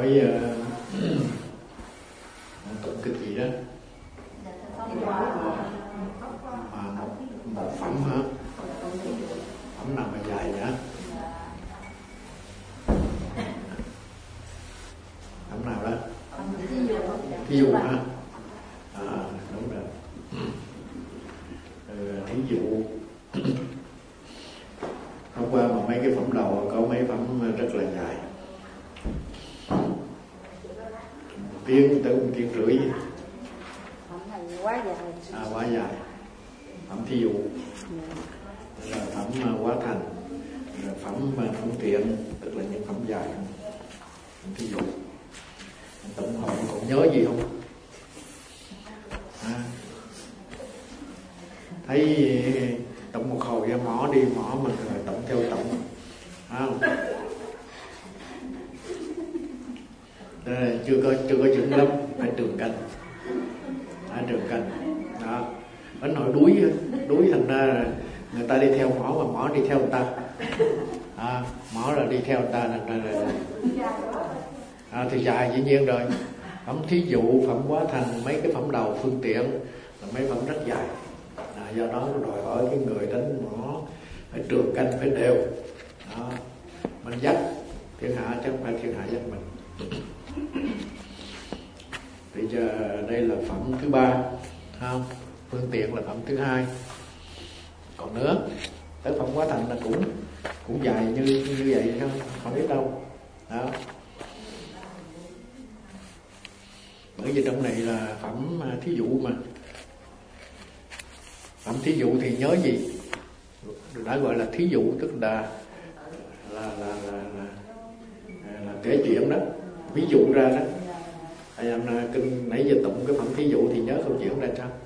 hỏi tụng kinh gì đó mà một phẩm hả? Phẩm nào mà dài vậy? Phẩm nào đó? Thí dụ hả? Đúng rồi. Thí dụ hôm qua mà mấy cái phẩm đầu có mấy phẩm rất là dài, tiếng tới 1 tiếng rưỡi. Phẩm này quá dài. Quá dài. Phẩm thí dụ là phẩm hóa thành, rồi phẩm phương tiện, tức là những phẩm dài. Phẩm thí dụ tổng hợp còn nhớ gì không? Thấy tổng một hồi ra mỏ đi mỏ mình rồi tổng theo tổng, không? Chưa có chuẩn lắm, phải trường canh, đó. Bánh hồi đuối thành ra người ta đi theo mỏ mà mỏ đi theo người ta, mỏ là đi theo người ta thì dài dĩ nhiên rồi. Phẩm thí dụ, phẩm hóa thành, mấy cái phẩm đầu phương tiện là mấy phẩm rất dài. Do đó nó đòi hỏi cái người đánh mỏ phải trường canh, phải đều. Đó. Mình dắt thiên hạ chứ không phải thiên hạ dắt mình. Thì giờ đây là phẩm thứ 3, không? Phương tiện là phẩm thứ 2. Còn nữa, tới phẩm hóa thành là cũng dài như vậy không biết đâu. Đó. Bởi vì trong này là phẩm thí dụ mà. Phẩm thí dụ thì nhớ gì? Đã gọi là thí dụ tức là kể chuyện đó, ví dụ ra đó. Em kinh nãy giờ tụng cái phẩm thí dụ thì nhớ câu chuyện ra sao?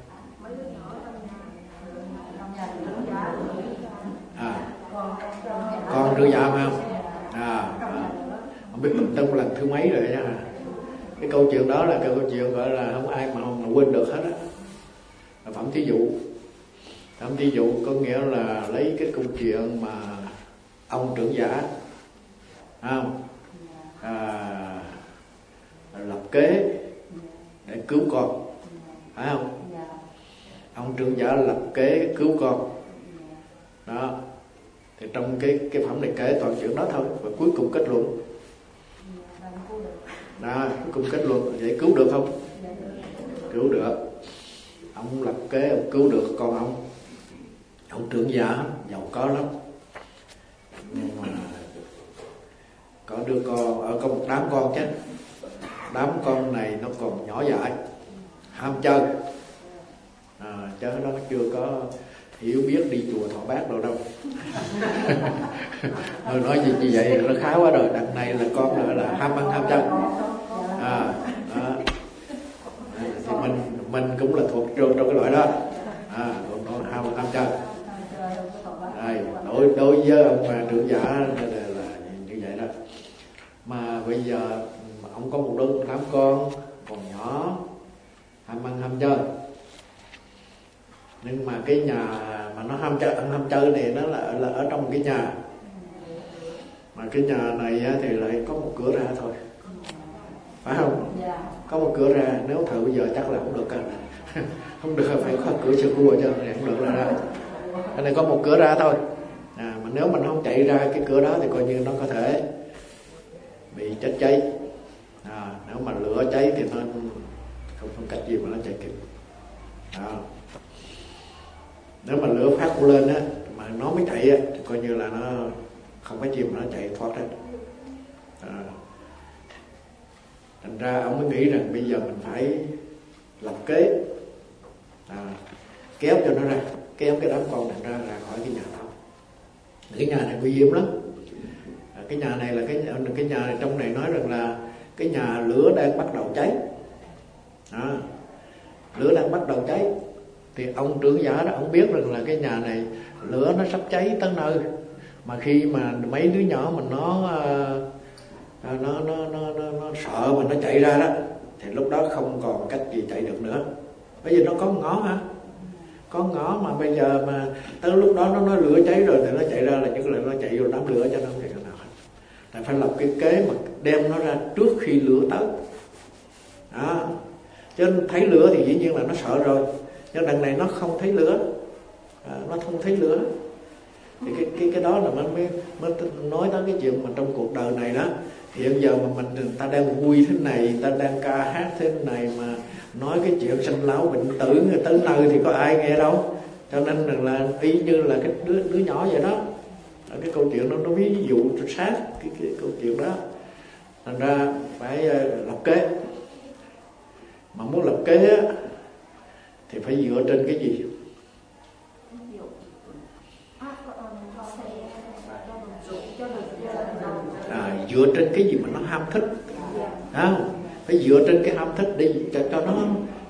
Con rửa dạ phải không? Không biết tụng tông lần thứ mấy rồi nha. Cái câu chuyện đó là câu chuyện gọi là không ai mà quên được hết á. Phẩm thí dụ. Phẩm thí dụ có nghĩa là lấy cái câu chuyện mà ông trưởng giả lập kế để cứu con, phải không? Ông trưởng giả lập kế cứu con đó. Thì trong cái phẩm này kể toàn chuyện đó thôi, và cuối cùng kết luận đó, cuối cùng kết luận vậy cứu được không? Cứu được. Ông lập kế, ông cứu được con ông trưởng giả giàu có lắm, nhưng mà có đứa con, có một đám con chứ. Đám con này nó còn nhỏ dại, ham chơi, chứ nó chưa có hiểu biết đi chùa thọ bát đâu. Nói gì như vậy nó khá quá rồi. Đằng này là con là ham ăn ham chơi. Thì mình cũng là thuộc trong cái loại đó. Nó ham ăn ham chơi. Đối với ông trưởng giả là như vậy đó. Mà bây giờ ông có một đám con còn nhỏ, ham ăn ham chơi. Nhưng mà cái nhà mà nó ham chơi này nó là ở trong một cái nhà, mà cái nhà này thì lại có một cửa ra thôi, phải không? Có một cửa ra, nếu thử bây giờ chắc là không được. Không được, phải có cửa sơ cua cho không được là ra. Cái này có một cửa ra thôi. Mà nếu mình không chạy ra cái cửa đó thì coi như nó có thể bị chết cháy. Nếu mà lửa cháy thì nó không cách gì mà nó chạy kịp. Nếu mà lửa phát lên á mà nó mới chạy á thì coi như là nó không có gì mà nó chạy thoát ra. Thành ra ông mới nghĩ rằng bây giờ mình phải lập kế, kéo cho nó ra, kéo cái đám con này ra khỏi cái nhà đó. Cái nhà này nguy hiểm lắm. Cái nhà này là cái nhà này, trong này nói rằng là cái nhà lửa đang bắt đầu cháy. Lửa đang bắt đầu cháy thì ông trưởng giả đó, ông biết rằng là cái nhà này lửa nó sắp cháy tới nơi, mà khi mà mấy đứa nhỏ mình nó sợ mà nó chạy ra đó thì lúc đó không còn cách gì chạy được nữa. Bây giờ nó có ngõ hả? Có ngõ mà bây giờ mà tới lúc đó nó lửa cháy rồi thì nó chạy ra là nhất là nó chạy vô đám lửa cho nó không chạy nào hết. phải lập cái kế mà đem nó ra trước khi lửa tới. Đó. Chứ thấy lửa thì dĩ nhiên là nó sợ rồi, nhưng đằng này nó không thấy lửa, nó không thấy lửa. Thì cái đó là mới nói tới cái chuyện mà trong cuộc đời này đó, hiện giờ mà người ta đang vui thế này, người ta đang ca hát thế này mà nói cái chuyện sanh lão bệnh tử người tới nơi thì có ai nghe đâu. Cho nên là y như là cái đứa nhỏ vậy đó. Cái câu chuyện đó nó ví dụ sát cái câu chuyện đó. Thành ra phải lập kế. Mà muốn lập kế á, thì phải dựa trên cái gì? Dựa trên cái gì mà nó ham thích, phải dựa trên cái ham thích để cho nó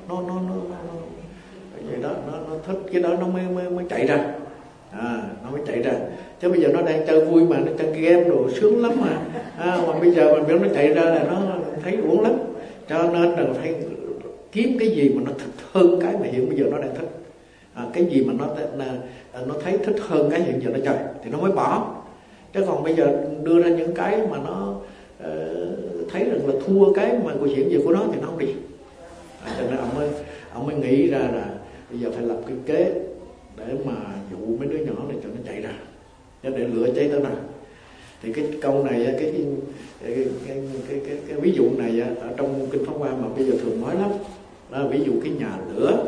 vậy đó, nó thích cái đó nó mới chạy ra, nó mới chạy ra. Chứ bây giờ nó đang chơi vui mà, nó chơi game đồ sướng lắm mà, mà bây giờ mình biết nó chạy ra là nó thấy uổng lắm. Cho nên là phải kiếm cái gì mà nó thích hơn cái mà hiện bây giờ nó đang thích, cái gì mà nó thấy thích hơn cái hiện giờ nó chơi thì nó mới bỏ. Chứ còn bây giờ đưa ra những cái mà nó thấy rằng là thua cái mà của hiện giờ của nó thì nó không đi. Cho nên ông mới nghĩ ra là bây giờ phải lập cái kế để mà dụ mấy đứa nhỏ này cho nó chạy ra, để lửa cháy tới nào. Thì cái câu này, cái ví dụ này ở trong Kinh Pháp Hoa mà bây giờ thường nói lắm, đó là ví dụ cái nhà lửa,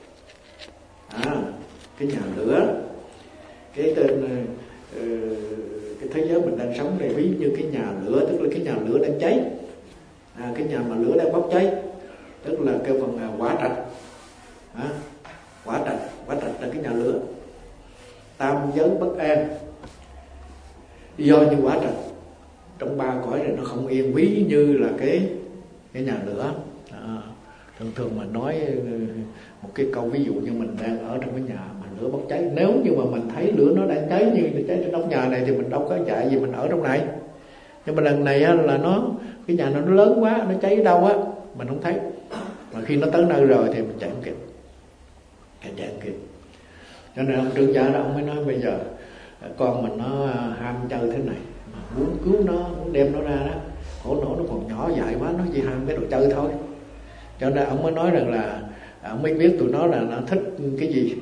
cái nhà lửa, cái tên cái thế giới mình đang sống này ví như cái nhà lửa, tức là cái nhà lửa đang cháy, cái nhà mà lửa đang bốc cháy, tức là kêu bằng quả trạch, quả trạch là cái nhà lửa. Tam giới bất an, do như quả trạch trong ba cõi này nó không yên, ví như là cái nhà lửa. Thường mà nói một cái câu ví dụ như mình đang ở trong cái nhà mà lửa bốc cháy, nếu như mà mình thấy lửa nó đang cháy như cháy trên nóc nhà này thì mình đâu có chạy gì mình ở trong này. Nhưng mà lần này là cái nhà nó lớn quá, nó cháy ở đâu á mình không thấy, mà khi nó tới nơi rồi thì mình chạy không kịp, chạy không kịp. Cho nên ông trưởng giả đó ông mới nói bây giờ con mình nó ham chơi thế này, mà muốn cứu nó, muốn đem nó ra đó, khổ nổi nó còn nhỏ dại quá, nó chỉ ham cái đồ chơi thôi. Cho nên ông mới nói rằng là ông mới biết tụi nó là nó thích cái gì,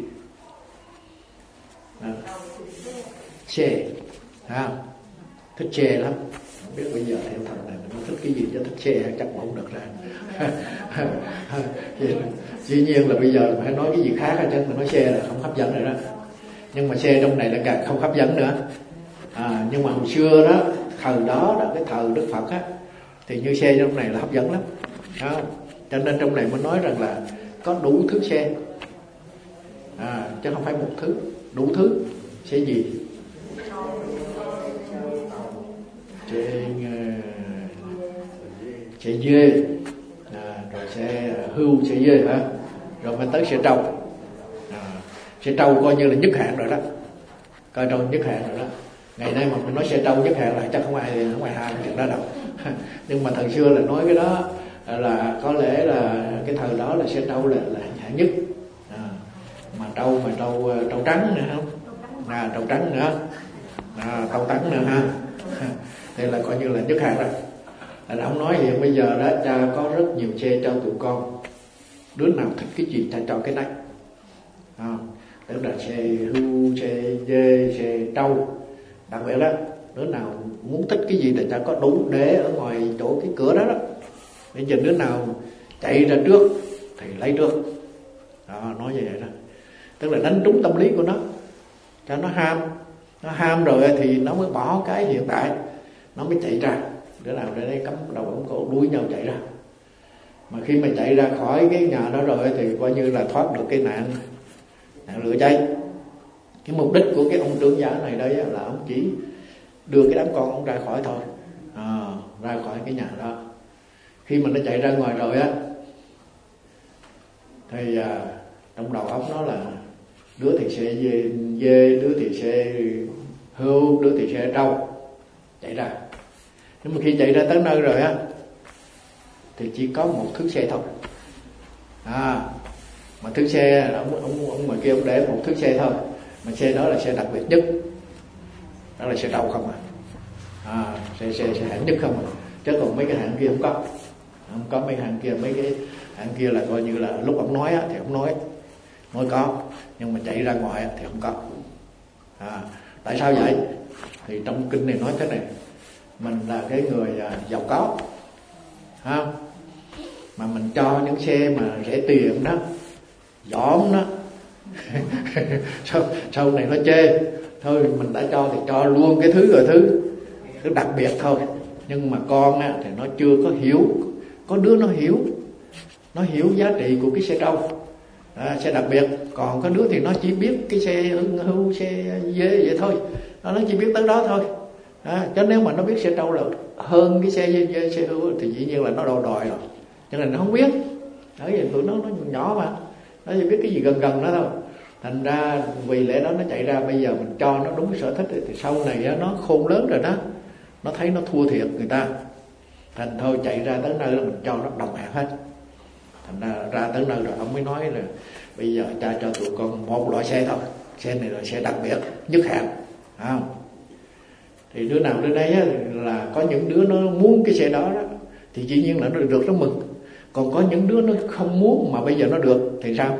xe, thích xe lắm. Không biết bây giờ theo thằng này nó thích cái gì, cho thích xe chắc không được ra. Dĩ nhiên là bây giờ phải nói cái gì khác chứ mà nói xe là không hấp dẫn rồi đó. Nhưng mà xe trong này là càng không hấp dẫn nữa. Nhưng mà hồi xưa đó, thời đó cái thời Đức Phật á, thì như xe trong này là hấp dẫn lắm. Cho nên trong này mới nói rằng là có đủ thứ xe, chứ không phải một thứ, đủ thứ. Xe gì? Xe dê, rồi xe hưu, xe dê hả? Rồi mới tới xe trâu. Xe trâu coi như là nhất hạng rồi đó, coi trâu nhất hạng rồi đó. Ngày nay mà mình nói xe trâu nhất hạng là chắc không ai ham chuyện đó đâu. Nhưng mà thời xưa là nói cái đó là có lẽ là cái thời đó là xe trâu là hạng nhất. Mà trâu trắng nữa không? Trâu trắng nữa, trâu trắng nữa ha. Đây là coi như là nhất hạng rồi. Là ông nói hiện bây giờ đó cha có rất nhiều xe cho tụi con, đứa nào thích cái gì cha cho cái đấy. Tức là xe hưu, xe dê, xe trâu, đặc biệt đó, đứa nào muốn thích cái gì thì cha có đủ để ở ngoài chỗ cái cửa đó đó. Bây giờ đứa nào chạy ra trước thì lấy trước. Nói như vậy đó. Tức là đánh trúng tâm lý của nó, cho nó ham rồi thì nó mới bỏ cái hiện tại, nó mới chạy ra. Đứa nào để đây cắm đầu ống cổ đuổi nhau chạy ra. Mà khi mà chạy ra khỏi cái nhà đó rồi thì coi như là thoát được cái nạn lửa cháy. Cái mục đích của cái ông trưởng giả này đây là ông chỉ đưa cái đám con ông ra khỏi thôi, ra khỏi cái nhà đó. Khi mà nó chạy ra ngoài rồi á thì trong đầu óc nó là đứa thì xe dê, đứa thì xe hưu, đứa thì xe trâu chạy ra. Nhưng mà khi chạy ra tới nơi rồi á thì chỉ có một thứ xe thôi. Mà thứ xe ông ngoài kia ông để một thứ xe thôi, mà xe đó là xe đặc biệt nhất, đó là xe trâu không xe hạng nhất không, chứ còn mấy cái hạng kia không có mấy hạng kia. Mấy cái hạng kia là coi như là lúc ông nói thì ông nói có, nhưng mà chạy ra ngoài thì không có. Tại sao vậy? Thì trong kinh này nói thế này: mình là cái người giàu có, mà mình cho những xe mà rẻ tiền đó, dỏm đó sau này nó chê, thôi mình đã cho thì cho luôn cái thứ đặc biệt thôi. Nhưng mà con á, thì nó chưa có hiểu. Có đứa nó hiểu giá trị của cái xe trâu, xe đặc biệt. Còn có đứa thì nó chỉ biết cái xe hưu, xe dê vậy thôi, nó chỉ biết tới đó thôi. Chứ nếu mà nó biết xe trâu là hơn cái xe dê, xe hưu thì dĩ nhiên là nó đòi rồi, cho nên nó không biết. Bởi vì tụi nó nhỏ mà, nó chỉ biết cái gì gần đó thôi. Thành ra vì lẽ đó nó chạy ra. Bây giờ mình cho nó đúng sở thích thì sau này nó khôn lớn rồi đó, nó thấy nó thua thiệt người ta, thành thôi chạy ra tới nơi là mình cho nó đồng hạng hết. Thành ra tới nơi rồi ông mới nói là bây giờ cha cho tụi con một loại xe thôi, xe này là xe đặc biệt nhất hạng, không? Thì đứa nào đứa đấy là có những đứa nó muốn cái xe đó thì dĩ nhiên là nó được, nó mừng. Còn có những đứa nó không muốn mà bây giờ nó được thì sao?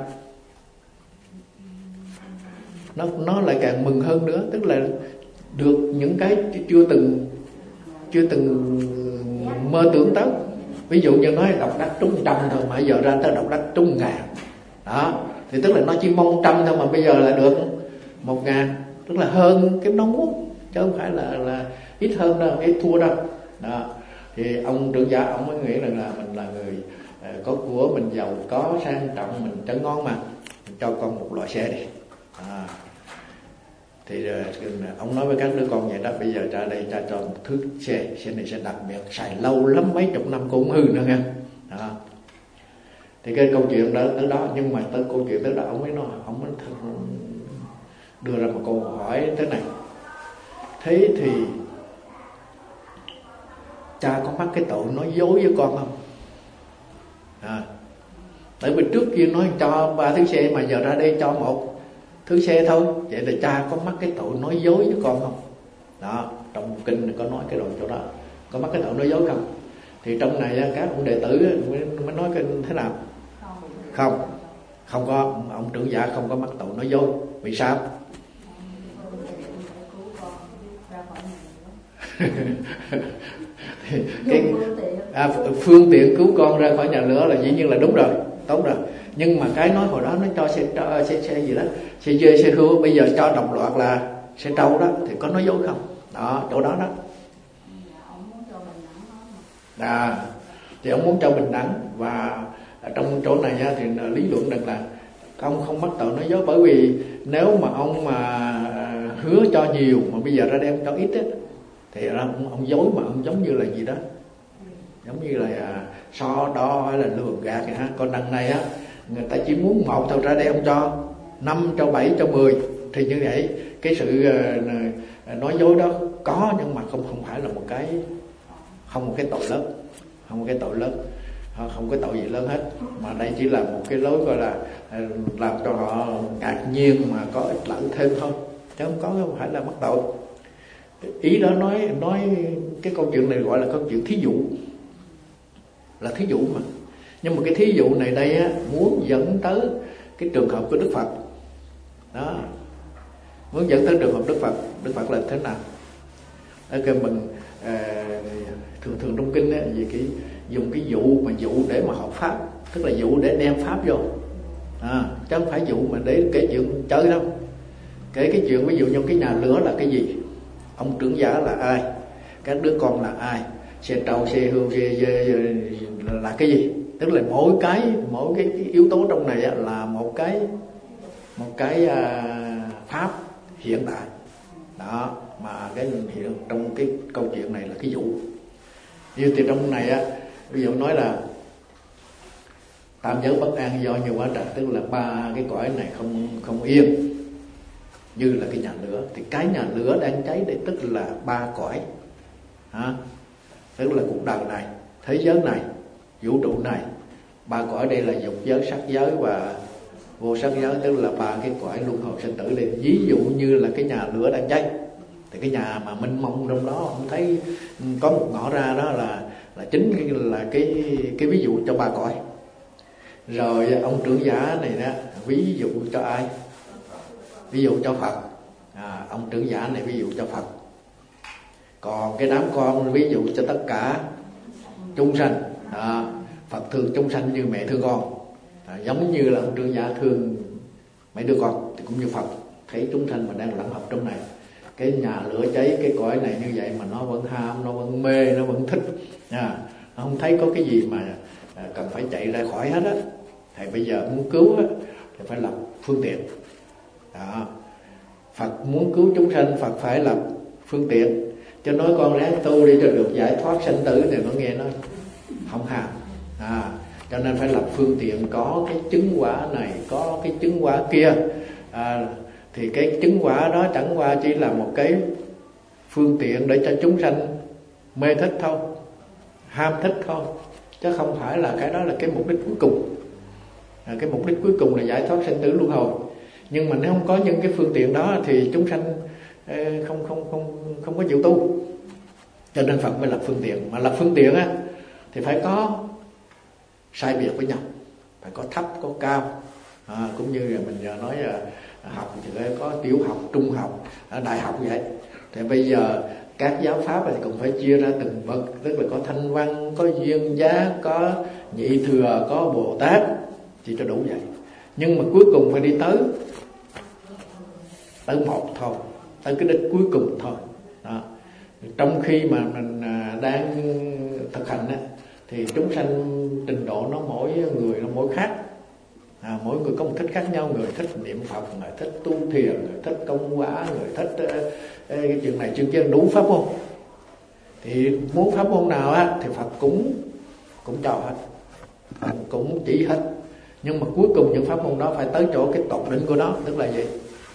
Nó lại càng mừng hơn nữa, tức là được những cái chưa từng mơ tưởng tới. Ví dụ như nói độc đắc trúng 100 thôi mà giờ ra tới độc đắc trúng 1000 đó, thì tức là nó chỉ mong 100 thôi mà bây giờ là được 1000, tức là hơn cái nó muốn, chứ không phải là ít hơn đâu, ít thua đâu đó. Thì ông trưởng giả ông mới nghĩ rằng là mình là người có của, mình giàu có sang trọng, mình chân ngon mà, mình cho con một loại xe đi. Thì ông nói với các đứa con vậy đó: bây giờ ra đây cha cho một thứ xe này sẽ đặc biệt, xài lâu lắm, mấy chục năm cũng không hư nữa nghe. Thì cái câu chuyện đó tới đó. Nhưng mà tới câu chuyện tới đó ông mới đưa ra một câu hỏi thế này: thế thì cha có mắc cái tội nói dối với con không? Tại vì trước kia nói cho 3 thứ xe mà giờ ra đây cho một thứ xe thôi, vậy là cha có mắc cái tội nói dối với con không? Đó, trong kinh có nói cái đoạn chỗ đó, có mắc cái tội nói dối không? Thì trong này các ông đệ tử mới nói cái thế nào? Không có, ông trưởng giả không có mắc tội nói dối. Vì sao? Phương tiện cứu con ra khỏi nhà lửa là dĩ nhiên là đúng rồi, tốt rồi. Nhưng mà cái nói hồi đó nó cho xe gì đó, xe dê, xe hưu, bây giờ cho đồng loạt là xe trâu đó, thì có nói dối không? Đó, chỗ đó đó. Thì ông muốn cho bình đẳng. Và trong chỗ này thì lý luận rằng là ông không mắc tội nói dối, bởi vì nếu mà ông mà hứa cho nhiều mà bây giờ ra đem cho ít thì ông dối, mà ông giống như là gì đó, giống như là so đo hay là lường gạt vậy ha. Còn đằng này người ta chỉ muốn một thôi, ra đây ông cho 5, cho 7, cho 10, thì như vậy cái sự nói dối đó có, nhưng mà không phải là một cái, không một cái tội lớn, không có tội gì lớn hết, mà đây chỉ là một cái lối gọi là làm cho họ ngạc nhiên mà có ích lợi thêm thôi, chứ không phải là mắc tội. Ý đó nói cái câu chuyện này gọi là câu chuyện thí dụ, là thí dụ mà. Nhưng mà cái thí dụ này đây muốn dẫn tới cái trường hợp của Đức Phật đó, muốn dẫn tới trường hợp Đức Phật. Đức Phật là thế nào? Ở cái mình thường trong kinh về cái dùng cái dụ để mà học pháp, tức là dụ để đem pháp vô, chứ không phải dụ mà để kể chuyện chơi đâu. Kể cái chuyện ví dụ như cái nhà lửa là cái gì, ông trưởng giả là ai, các đứa con là ai, xe trâu, xe hưu, xe là cái gì. Tức là mỗi cái yếu tố trong này là một cái pháp hiện tại đó, mà cái hiện trong cái câu chuyện này là cái dụ. Như thì trong này ví dụ nói là tam giới bất an do nhiều quá trạch, tức là 3 cái cõi này không yên, như là cái nhà lửa. Thì cái nhà lửa đang cháy đây tức là 3 cõi, tức là cuộc đời này, thế giới này, vũ trụ này. 3 cõi đây là dục giới, sắc giới và vô sắc giới, tức là 3 cái cõi luân hồi sinh tử đây. Ví dụ như là cái nhà lửa đang cháy Thì cái nhà mà mênh mông trong đó, ông thấy có một ngõ ra đó là chính là cái ví dụ cho ba cõi. Rồi ông trưởng giả này đó ví dụ cho ai? Ví dụ cho Phật. Ông trưởng giả này ví dụ cho Phật. Còn cái đám con ví dụ cho tất cả chúng sanh. Phật thương chúng sanh như mẹ thương con. Giống như là ông trưởng giả thương mấy đứa con thì cũng như Phật thấy chúng sanh mà đang lẫn hợp trong này. Cái nhà lửa cháy cái cõi này như vậy mà nó vẫn ham, nó vẫn mê, nó vẫn thích. Nó không thấy có cái gì mà cần phải chạy ra khỏi hết á. Thì bây giờ muốn cứu á thì phải lập phương tiện. Phật muốn cứu chúng sanh, Phật phải lập phương tiện. Cho nói con ráng tu đi cho được giải thoát sanh tử thì nó nghe nó không ham. Cho nên phải lập phương tiện, có cái chứng quả này, có cái chứng quả kia. Thì cái chứng quả đó chẳng qua chỉ là một cái phương tiện để cho chúng sanh mê thích thôi, ham thích thôi, chứ không phải là cái đó là cái mục đích cuối cùng. Cái mục đích cuối cùng là giải thoát sanh tử luân hồi. Nhưng mà nếu không có những cái phương tiện đó thì chúng sanh không có chịu tu. Cho nên Phật mới lập phương tiện. Mà lập phương tiện á thì phải có sai biệt với nhau, phải có thấp có cao. Cũng như là mình giờ nói học thì phải có tiểu học, trung học, đại học vậy. Thì bây giờ các giáo pháp thì cũng phải chia ra từng bậc, tức là có thanh văn, có duyên giác, có nhị thừa, có Bồ Tát, chỉ cho đủ vậy. Nhưng mà cuối cùng phải đi tới một thôi, tới cái đích cuối cùng thôi. Trong khi mà mình đang thực hành á, thì chúng sanh trình độ nó mỗi người nó mỗi khác. Mỗi người có một thích khác nhau. Người thích niệm Phật, người thích tu thiền, người thích công quả, người thích cái chuyện này chuyện kia, đủ pháp môn. Thì muốn pháp môn nào á thì Phật cũng cho hết, cũng chỉ hết. Nhưng mà cuối cùng những pháp môn đó phải tới chỗ cái tột đỉnh của nó. Tức là gì?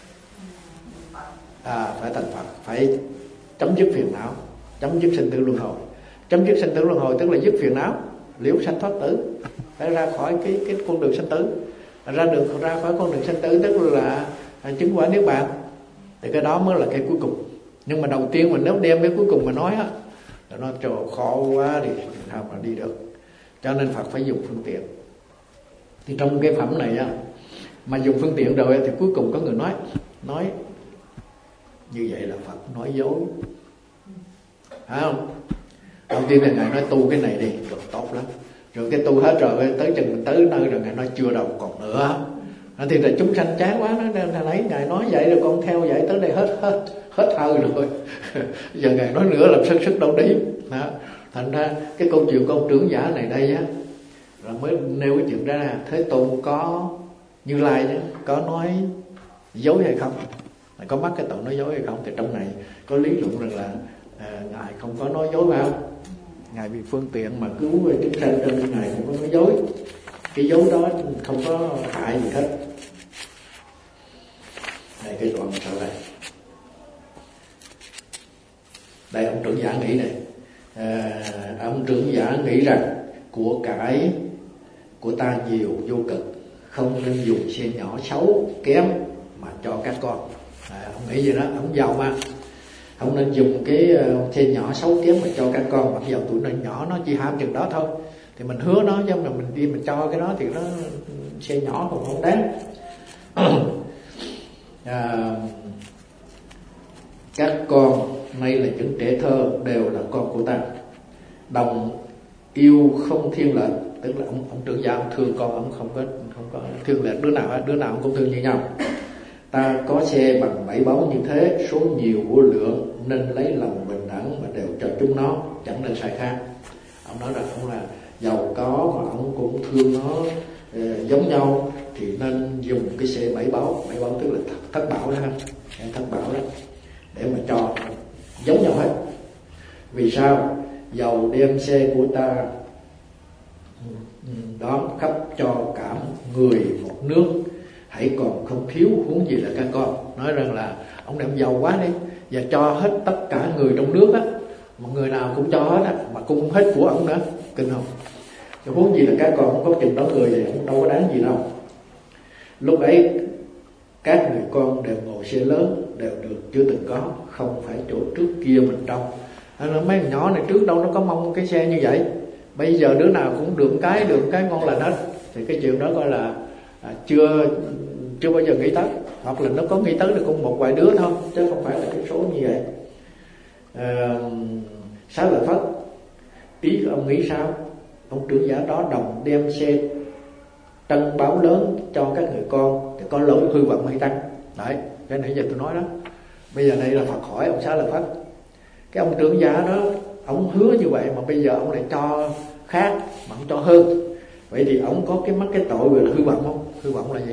Phải thành Phật, phải chấm dứt phiền não, chấm dứt sinh tử luân hồi. Chấm dứt sinh tử luân hồi tức là dứt phiền não, liễu sanh thoát tử, phải ra khỏi cái con đường sanh tử. Ra khỏi con đường sanh tử tức là chứng quả niết bàn. Thì cái đó mới là cái cuối cùng. Nhưng mà đầu tiên mình nếu đem cái cuối cùng mà nói á, nó trời khó quá thì sao mà đi được. Cho nên Phật phải dùng phương tiện. Thì trong cái phẩm này á, mà dùng phương tiện rồi thì cuối cùng có người nói như vậy là Phật nói dối, phải không? Đầu tiên là Ngài nói tu cái này đi, được tốt lắm. Rồi cái tu hết rồi, tới chừng mình tới nơi rồi Ngài nói chưa đâu, còn nữa. Thì là chúng sanh chán quá, nó lấy Ngài nói vậy rồi con theo vậy tới đây hết hơi rồi. Giờ Ngài nói nữa làm sức đâu đi. Thành ra cái câu chuyện của ông trưởng giả này đây á, là mới nêu cái chuyện ra. Thế Tôn có Như Lai chứ, có nói dối hay không? Có mắc cái tội nói dối hay không? Thì trong này có lý luận rằng là Ngài không có nói dối vào. Ngài vì phương tiện mà cứu về chúng sanh, cho nên Ngài không có nói dối. Cái dối đó không có hại gì hết. Đây cái đoạn sau đây. Đây ông trưởng giả nghĩ này. Ông trưởng giả nghĩ rằng của cải của ta nhiều vô cực, không nên dùng xe nhỏ xấu kém mà cho các con. Ông nghĩ vậy đó, ông giàu mà, không nên dùng cái xe nhỏ xấu kém mà cho các con. Mặc dù tụi nó nhỏ, nó chỉ ham chừng đó thôi, thì mình hứa nó, chứ mà mình đi mình cho cái đó thì nó xe nhỏ còn không đáng. Các con nay là những trẻ thơ, đều là con của ta, đồng yêu không thiên lệch. Tức là ông trưởng giả ông thương con, ông không có thiên lệch đứa nào ông cũng thương như nhau. Ta có xe bằng 7 báu như thế, số nhiều vô lượng, nên lấy lòng bình đẳng mà đều cho chúng nó, chẳng nên sai khác. Ông nói rằng ông là giàu có mà ông cũng thương nó giống nhau, thì nên dùng cái xe 7 báu tức là thất bảo đó ha, thất bảo đó, để mà cho giống nhau hết. Vì sao? Dầu đem xe của ta đón khắp cho cả người một nước, hãy còn không thiếu, huống gì là các con. Nói rằng là ông này ông giàu quá đi, và cho hết tất cả người trong nước á, một người nào cũng cho hết á, mà cũng không hết của ông nữa, kinh không? Chứ huống gì là các con, không có chừng đó người thì cũng đâu có đáng gì đâu. Lúc ấy các người con đều ngồi xe lớn, đều được chưa từng có, không phải chỗ trước kia mình trông. Mấy thằng nhỏ này trước đâu nó có mong cái xe như vậy. Bây giờ đứa nào cũng được cái ngon lành hết. Thì cái chuyện đó gọi là chưa bao giờ nghĩ tới. Hoặc là nó có nghĩ tới được cũng một vài đứa thôi, chứ không phải là cái số như vậy. Xá Lợi Phất, ý của ông nghĩ sao? Ông trưởng giả đó đồng đem xe trân báo lớn cho các người con, thì có lỗi hư vọng hay tăng. Đấy, cái nãy giờ tôi nói đó. Bây giờ đây là Phật hỏi ông Xá Lợi Phất. Cái ông trưởng giả đó, ông hứa như vậy mà bây giờ ông lại cho khác, mà ông cho hơn. Vậy thì ông có cái mắc cái tội gọi là hư vọng không? Hư vọng là gì?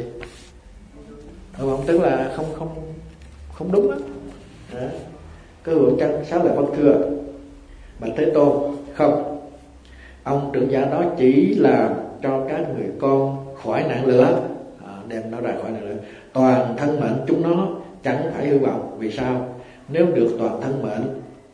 Hư vọng tức là không đúng á. Cái hưởng chân Xá Lợi Phất thưa: Bạch Thế Tôn, không. Ông trưởng giả đó chỉ là cho các người con khỏi nạn lửa, đem nó ra khỏi nạn lửa. Toàn thân mệnh chúng nó chẳng phải hư vọng. Vì sao? Nếu được toàn thân mệnh,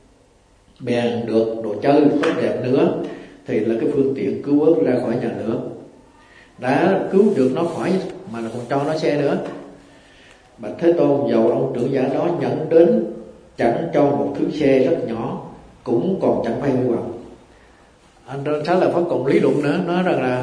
bèn được đồ chơi tốt đẹp nữa, thì là cái phương tiện cứu vớt ra khỏi nhà lửa. Đã cứu được nó khỏi mà còn cho nó xe nữa. Bạch Thế Tôn, dầu ông trưởng giả đó nhận đến chẳng cho một thứ xe rất nhỏ, cũng còn chẳng phải hư vọng. Anh Xá Lợi Phất còn lý luận nữa, nói rằng là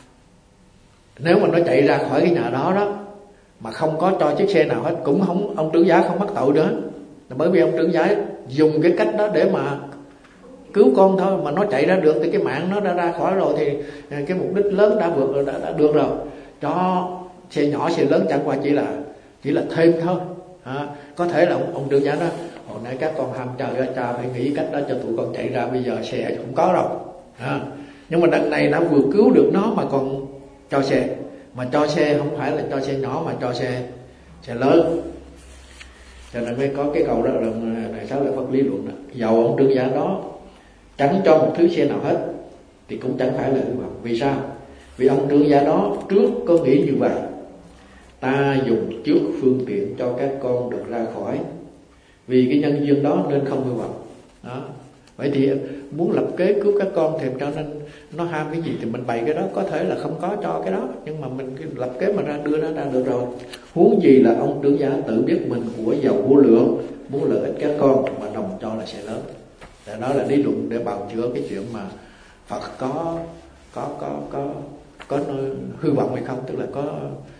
nếu mà nó chạy ra khỏi cái nhà đó đó mà không có cho chiếc xe nào hết, cũng không, ông trưởng giả không mắc tội nữa. Bởi vì ông trưởng giả dùng cái cách đó để mà cứu con thôi, mà nó chạy ra được thì cái mạng nó đã ra khỏi rồi, thì cái mục đích lớn đã vượt rồi, đã được rồi. Cho xe nhỏ xe lớn chẳng qua chỉ là thêm thôi. Có thể là ông trưởng giả đó, hồi nãy các con ham chơi, cha phải nghĩ cách đó cho tụi con chạy ra, bây giờ xe cũng có rồi. Nhưng mà đằng này đã vừa cứu được nó mà còn cho xe. Mà cho xe không phải là cho xe nhỏ, mà cho xe lớn. Cho nên mới có cái câu đó là Đại Xá Lợi Phất lý luận đó. Dầu ông trưởng giả đó chẳng cho một thứ xe nào hết thì cũng chẳng phải là hư vọng. Vì sao? Vì ông trưởng giả đó trước có nghĩ như vậy: ta dùng trước phương tiện cho các con được ra khỏi, vì cái nhân duyên đó nên không hư vọng đó. Vậy thì muốn lập kế cứu các con thì cho nên nó ham cái gì thì mình bày cái đó. Có thể là không có cho cái đó, nhưng mà mình lập kế mà đưa nó ra được rồi. Huống gì là ông trưởng giả tự biết mình của giàu vô lượng, muốn lợi ích các con mà đồng cho là sẽ lớn. Để đó là lý luận để bào chữa cái chuyện mà Phật có hư vọng hay không, tức là có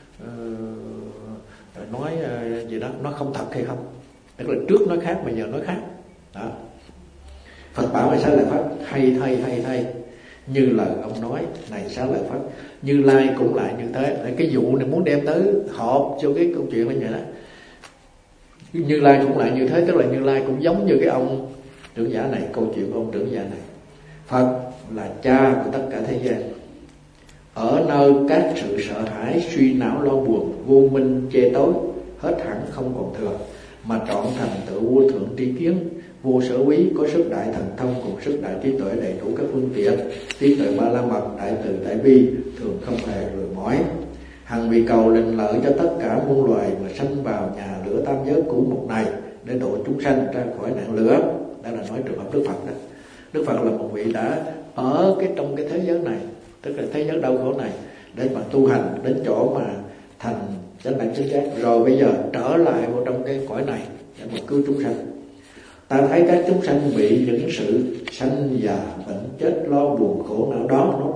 nói gì đó nó không thật hay không. Tức là trước nói khác, bây giờ nói khác đó. Phật bảo Ngài Xá Lợi Phất: hay như lời ông nói này Xá Lợi Phất, Như Lai cũng lại như thế. Cái vụ này muốn đem tới họp cho cái câu chuyện là vậy đó. Như Lai cũng lại như thế, tức là Như Lai cũng giống như cái ông trưởng giả này, câu chuyện của ông trưởng giả này. Phật là cha của tất cả thế gian, ở nơi các sự sợ hãi, suy não, lo buồn, vô minh, chê tối hết hẳn không còn thừa, mà trọn thành tựu vô thượng tri kiến, vô sở quý, có sức đại thần thông cùng sức đại trí tuệ, đầy đủ các phương tiện, trí tuệ ba la mật, đại từ đại bi, thường không hề lười mỏi, hằng vì cầu lành lợi cho tất cả muôn loài mà sanh vào nhà lửa tam giới cũ một này, để độ chúng sanh ra khỏi nạn lửa. Đó là nói trường hợp Đức Phật đó. Đức Phật là một vị đã ở trong cái thế giới này, tức là thế giới đau khổ này, để mà tu hành đến chỗ mà thành chánh đẳng chánh giác, rồi bây giờ trở lại vào trong cái cõi này để mà cứu chúng sanh. Ta thấy các chúng sanh bị những sự sanh già bệnh chết lo buồn khổ não đó nó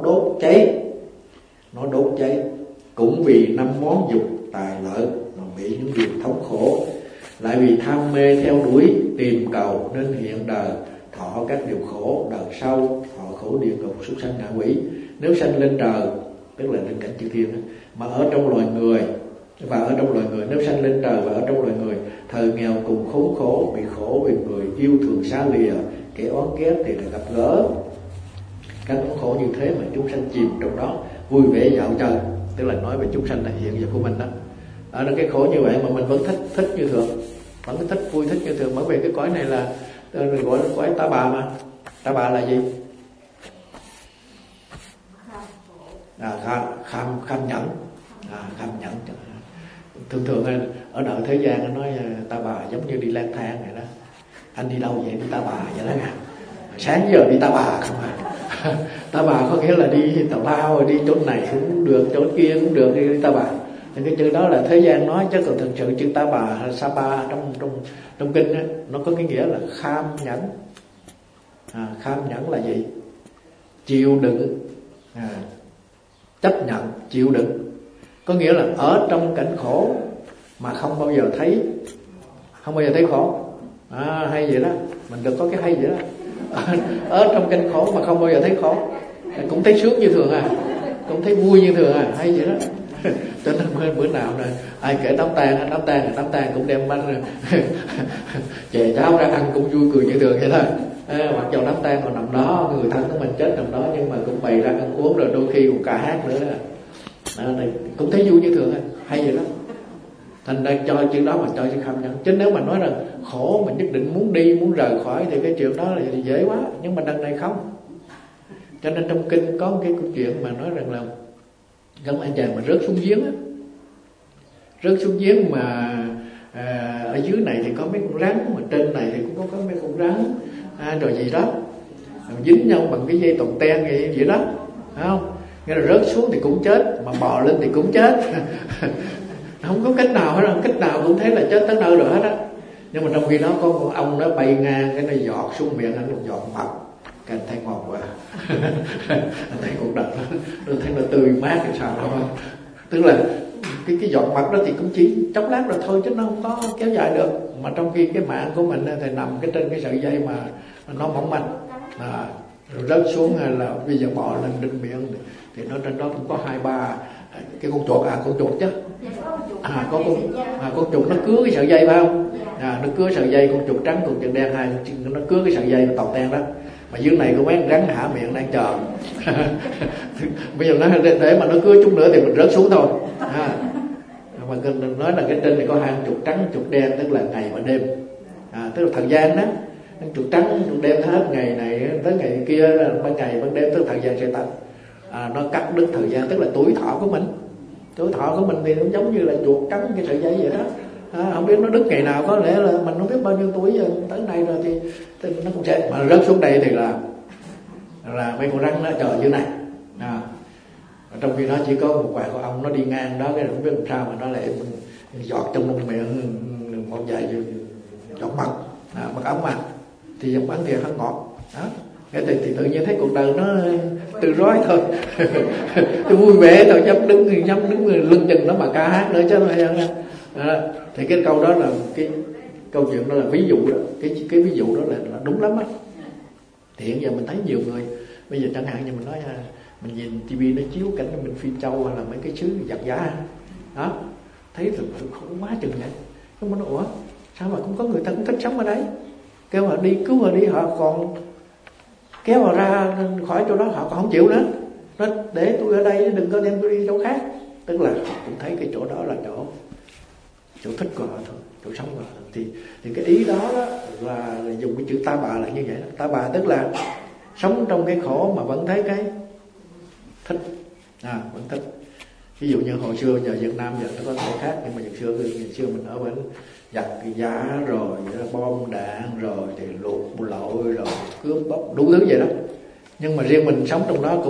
đốt cháy, cũng vì 5 món dục tài lợi mà bị những điều thống khổ, lại vì tham mê theo đuổi tìm cầu nên hiện đời thọ các điều khổ, đời sau thọ khổ địa ngục, súc sanh, ngạ quỷ. Nếu sanh lên trời, tức là lên cảnh chư thiên, mà ở trong loài người, và ở trong loài người, nếu sanh lên trời và ở trong loài người, thời nghèo cùng khốn khổ, bị khổ vì người yêu thường xa lìa, kẻ oán ghét thì lại gặp gỡ. Các khốn khổ như thế mà chúng sanh chìm trong đó, vui vẻ dạo chơi, tức là nói về chúng sanh là hiện giờ của mình đó. Ở đó cái khổ như vậy mà mình vẫn thích như thường, vẫn thích vui thích như thường, bởi vì cái cõi này là gọi là cõi ta bà mà. Ta bà là gì? Kham nhẫn. Kham nhẫn. Thường ở đời thế gian nói ta bà giống như đi lang thang vậy đó. Anh đi đâu vậy? Đi ta bà vậy đó nha. Sáng giờ đi ta bà không à. Ta bà có nghĩa là đi tào lao, đi chỗ này cũng được, chỗ kia cũng được, đi ta bà. Thì cái chữ đó là thế gian nói, chứ còn thực sự chữ Ta Bà hay Sapa trong kinh á, nó có cái nghĩa là kham nhẫn. Kham nhẫn là gì? Chịu đựng, chấp nhận, chịu đựng. Có nghĩa là ở trong cảnh khổ mà không bao giờ thấy khổ. Hay vậy đó, mình được có cái hay vậy đó. Ở trong cảnh khổ mà không bao giờ thấy khổ, cũng thấy sướng như thường cũng thấy vui như thường hay vậy đó. Cho nên bữa nào này ai kể đám tang cũng đem bánh chè cháo ra ăn cũng vui cười như thường vậy thôi. Mặc dù đám tang còn nằm đó, người thân của mình chết nằm đó, nhưng mà cũng bày ra ăn uống, rồi đôi khi cũng ca hát nữa này, cũng thấy vui như thường hay vậy đó. Thành ra cho chữ đó mà cho chữ kham nhẫn. Chứ nếu mà nói rằng khổ mình nhất định muốn đi, muốn rời khỏi thì cái chuyện đó là dễ quá. Nhưng mà đằng này không. Cho nên trong kinh có cái câu chuyện mà nói rằng là trong anh chàng mà rớt xuống giếng mà ở dưới này thì có mấy con rắn, mà trên này thì cũng có mấy con rắn rồi gì đó, dính nhau bằng cái dây toàn ten vậy đó, phải không? Nghĩa là rớt xuống thì cũng chết, mà bò lên thì cũng chết. Không có cách nào hết, cách nào cũng thấy là chết tới nơi rồi hết á. Nhưng mà trong khi đó có con ong nó bay ngang, cái nó giọt xuống miệng anh, một giọt mật, cái anh thấy ngon quá. Anh thấy cuộc đời nó thấy nó tươi mát thì sao đâu. Tức là cái giọt mật đó thì cũng chỉ chốc lát rồi thôi, chứ nó không có kéo dài được. Mà trong khi cái mạng của mình thì nằm cái trên cái sợi dây mà nó mỏng manh, rồi rớt xuống là bây giờ bò lên trên miệng thì nó trên đó cũng có 2-3 cái con chuột, con chuột chứ, có con chuột nó cứa cái sợi dây phải không? Nó cứa sợi dây, con chuột trắng con chuột đen, hai nó cứa cái sợi dây tàu ten đó. Mà dưới này có mấy con rắn hả miệng đang chờ. Bây giờ nó để mà nó cứa chút nữa thì mình rớt xuống thôi. Mà nói là cái trên này có 2 con chuột trắng, chuột đen, tức là ngày và đêm, tức là thời gian đó. Chuột trắng, chuột đen hết ngày này tới ngày kia, ban ngày ban đêm, tức là thời gian sẽ tăng. Nó cắt đứt thời gian, tức là tuổi thọ của mình. Tuổi thọ của mình thì nó giống như là chuột cắn cái sợi dây vậy đó. Không biết nó đứt ngày nào, có lẽ là mình không biết bao nhiêu tuổi rồi, tới này rồi thì nó cũng sẽ mà rớt xuống đây thì là mấy con rắn nó chờ dưới này. Trong khi đó chỉ có một vài con ong nó đi ngang đó, cái không biết làm sao mà nó lại giọt trong miệng một vài giọt mật, mật ong mà thì giọt bắn thì không ngọt đó. Cái thì tự nhiên thấy cuộc đời nó từ rói thôi. Tôi vui vẻ thôi, nhắm đứng lưng chừng nó mà ca hát nữa chứ thì cái câu đó là cái câu chuyện đó là ví dụ đó, cái ví dụ đó là đúng lắm á. Thì hiện giờ mình thấy nhiều người bây giờ chẳng hạn như mình nói mình nhìn tivi nó chiếu cảnh mình Phi Châu hay là mấy cái xứ giặc giá đó, thấy rồi khổ quá chừng vậy. Nhưng mà ủa sao mà cũng có người ta cũng thích sống ở đấy, kêu họ đi cứu họ đi, họ còn kéo họ ra khỏi chỗ đó họ còn không chịu nữa. Nó để tôi ở đây, đừng có đem tôi đi chỗ khác. Tức là họ cũng thấy cái chỗ đó là chỗ thích của họ thôi, chỗ sống của họ. Thì cái ý đó là dùng cái chữ Ta Bà là như vậy đó. Ta Bà tức là sống trong cái khổ mà vẫn thấy cái thích, vẫn thích. Ví dụ như hồi xưa, giờ Việt Nam giờ nó có thể khác, nhưng mà ngày xưa mình ở bên giặc giá rồi bom đạn rồi thì luộc lội rồi cướp bóc đủ thứ vậy đó. Nhưng mà riêng mình sống trong đó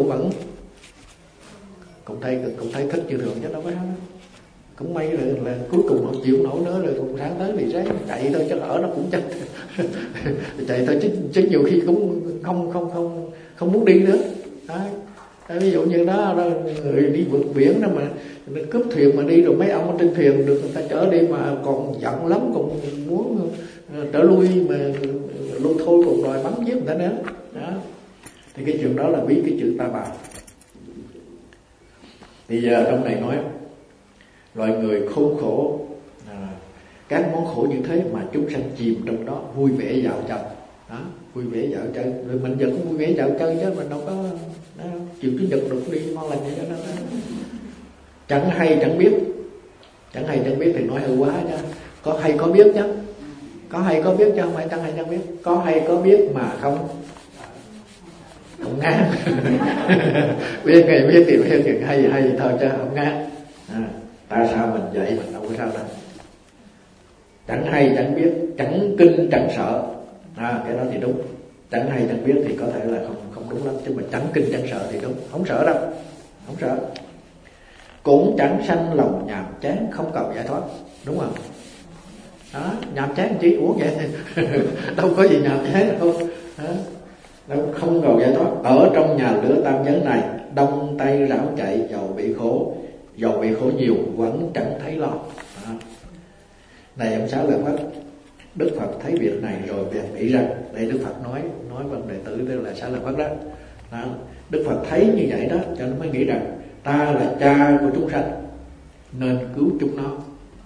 cũng thấy thích như thường chứ đâu có. Cũng may là cuối cùng không chịu nổi nữa rồi, cùng sáng tới thì ráng chạy thôi, chứ ở nó cũng chết. Chạy thôi chứ nhiều khi cũng không muốn đi nữa. Ví dụ như đó người đi vượt biển đó mà cướp thuyền mà đi, rồi mấy ông ở trên thuyền được người ta chở đi mà còn giận lắm, còn muốn trở lui mà lui thôi, còn đòi bắn giết người ta nữa đó. Thì cái chuyện đó là ví cái chữ Ta Bà. Thì giờ trong này nói loài người khốn khổ, các món khổ như thế mà chúng sanh chìm trong đó, vui vẻ dạo chơi đó, vui vẻ dạo chơi. Rồi mình giờ cũng vui vẻ dạo chơi chứ mình đâu có chiều chủ nhật được đi ngon lành vậy đó. Chẳng hay chẳng biết thì nói hơi quá chứ. Có hay có biết chứ, có hay có biết chứ không phải chẳng hay chẳng biết. Có hay có biết mà không ngang. Biết ngày biết thì biết thì hay thôi chứ không ngang. Tại sao mình vậy mình đâu có sao đâu. Chẳng hay chẳng biết, chẳng kinh chẳng sợ. Cái đó thì đúng. Chẳng hay chẳng biết thì có thể là không đúng lắm, chứ mà chẳng kinh chẳng sợ thì đúng. Không sợ đâu, không sợ. cũng chẳng sanh lòng nhàm chán không cầu giải thoát, đúng không? Đó, nhàm chán chỉ uống vậy đâu có gì nhàm chán đâu. Đâu không cầu giải thoát. Ở trong nhà lửa tam giới này, đông tây rảo chạy, dầu bị khổ nhiều vẫn chẳng thấy lo. Đó. Này ông Xá Lợi Phất, Đức Phật thấy việc này rồi bèn nghĩ rằng, đây Đức Phật nói với đệ tử đây là Xá Lợi Phất đó. Đó. Đức Phật thấy như vậy đó cho nó mới nghĩ rằng ta là cha của chúng sanh nên cứu chúng nó,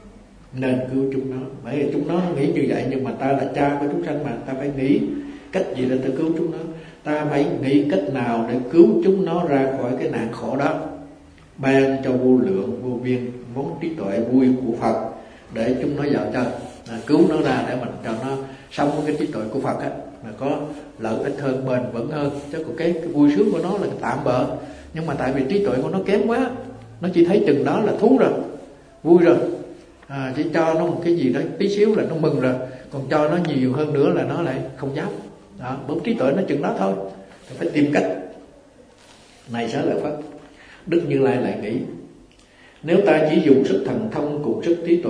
bởi vì chúng nó nghĩ như vậy, nhưng mà ta là cha của chúng sanh mà, ta phải nghĩ cách gì để ta cứu chúng nó, ta phải nghĩ cách nào để cứu chúng nó ra khỏi cái nạn khổ đó, ban cho vô lượng vô biên món trí tuệ vui của Phật để chúng nó vào chơi, cứu nó ra để mình cho nó sống với cái trí tuệ của Phật á, mà có lợi ích hơn, bền vững hơn. Chứ còn cái vui sướng của nó là tạm bợ, nhưng mà tại vì trí tuệ của nó kém quá, nó chỉ thấy chừng đó là thú rồi, vui rồi, chỉ cho nó một cái gì đó tí xíu là nó mừng rồi, còn cho nó nhiều hơn nữa là nó lại không dám. Đó, bởi trí tuệ nó chừng đó thôi, phải tìm cách. Này Xá Lợi Phất, Đức Như Lai lại nghĩ, nếu ta chỉ dùng sức thần thông cùng sức trí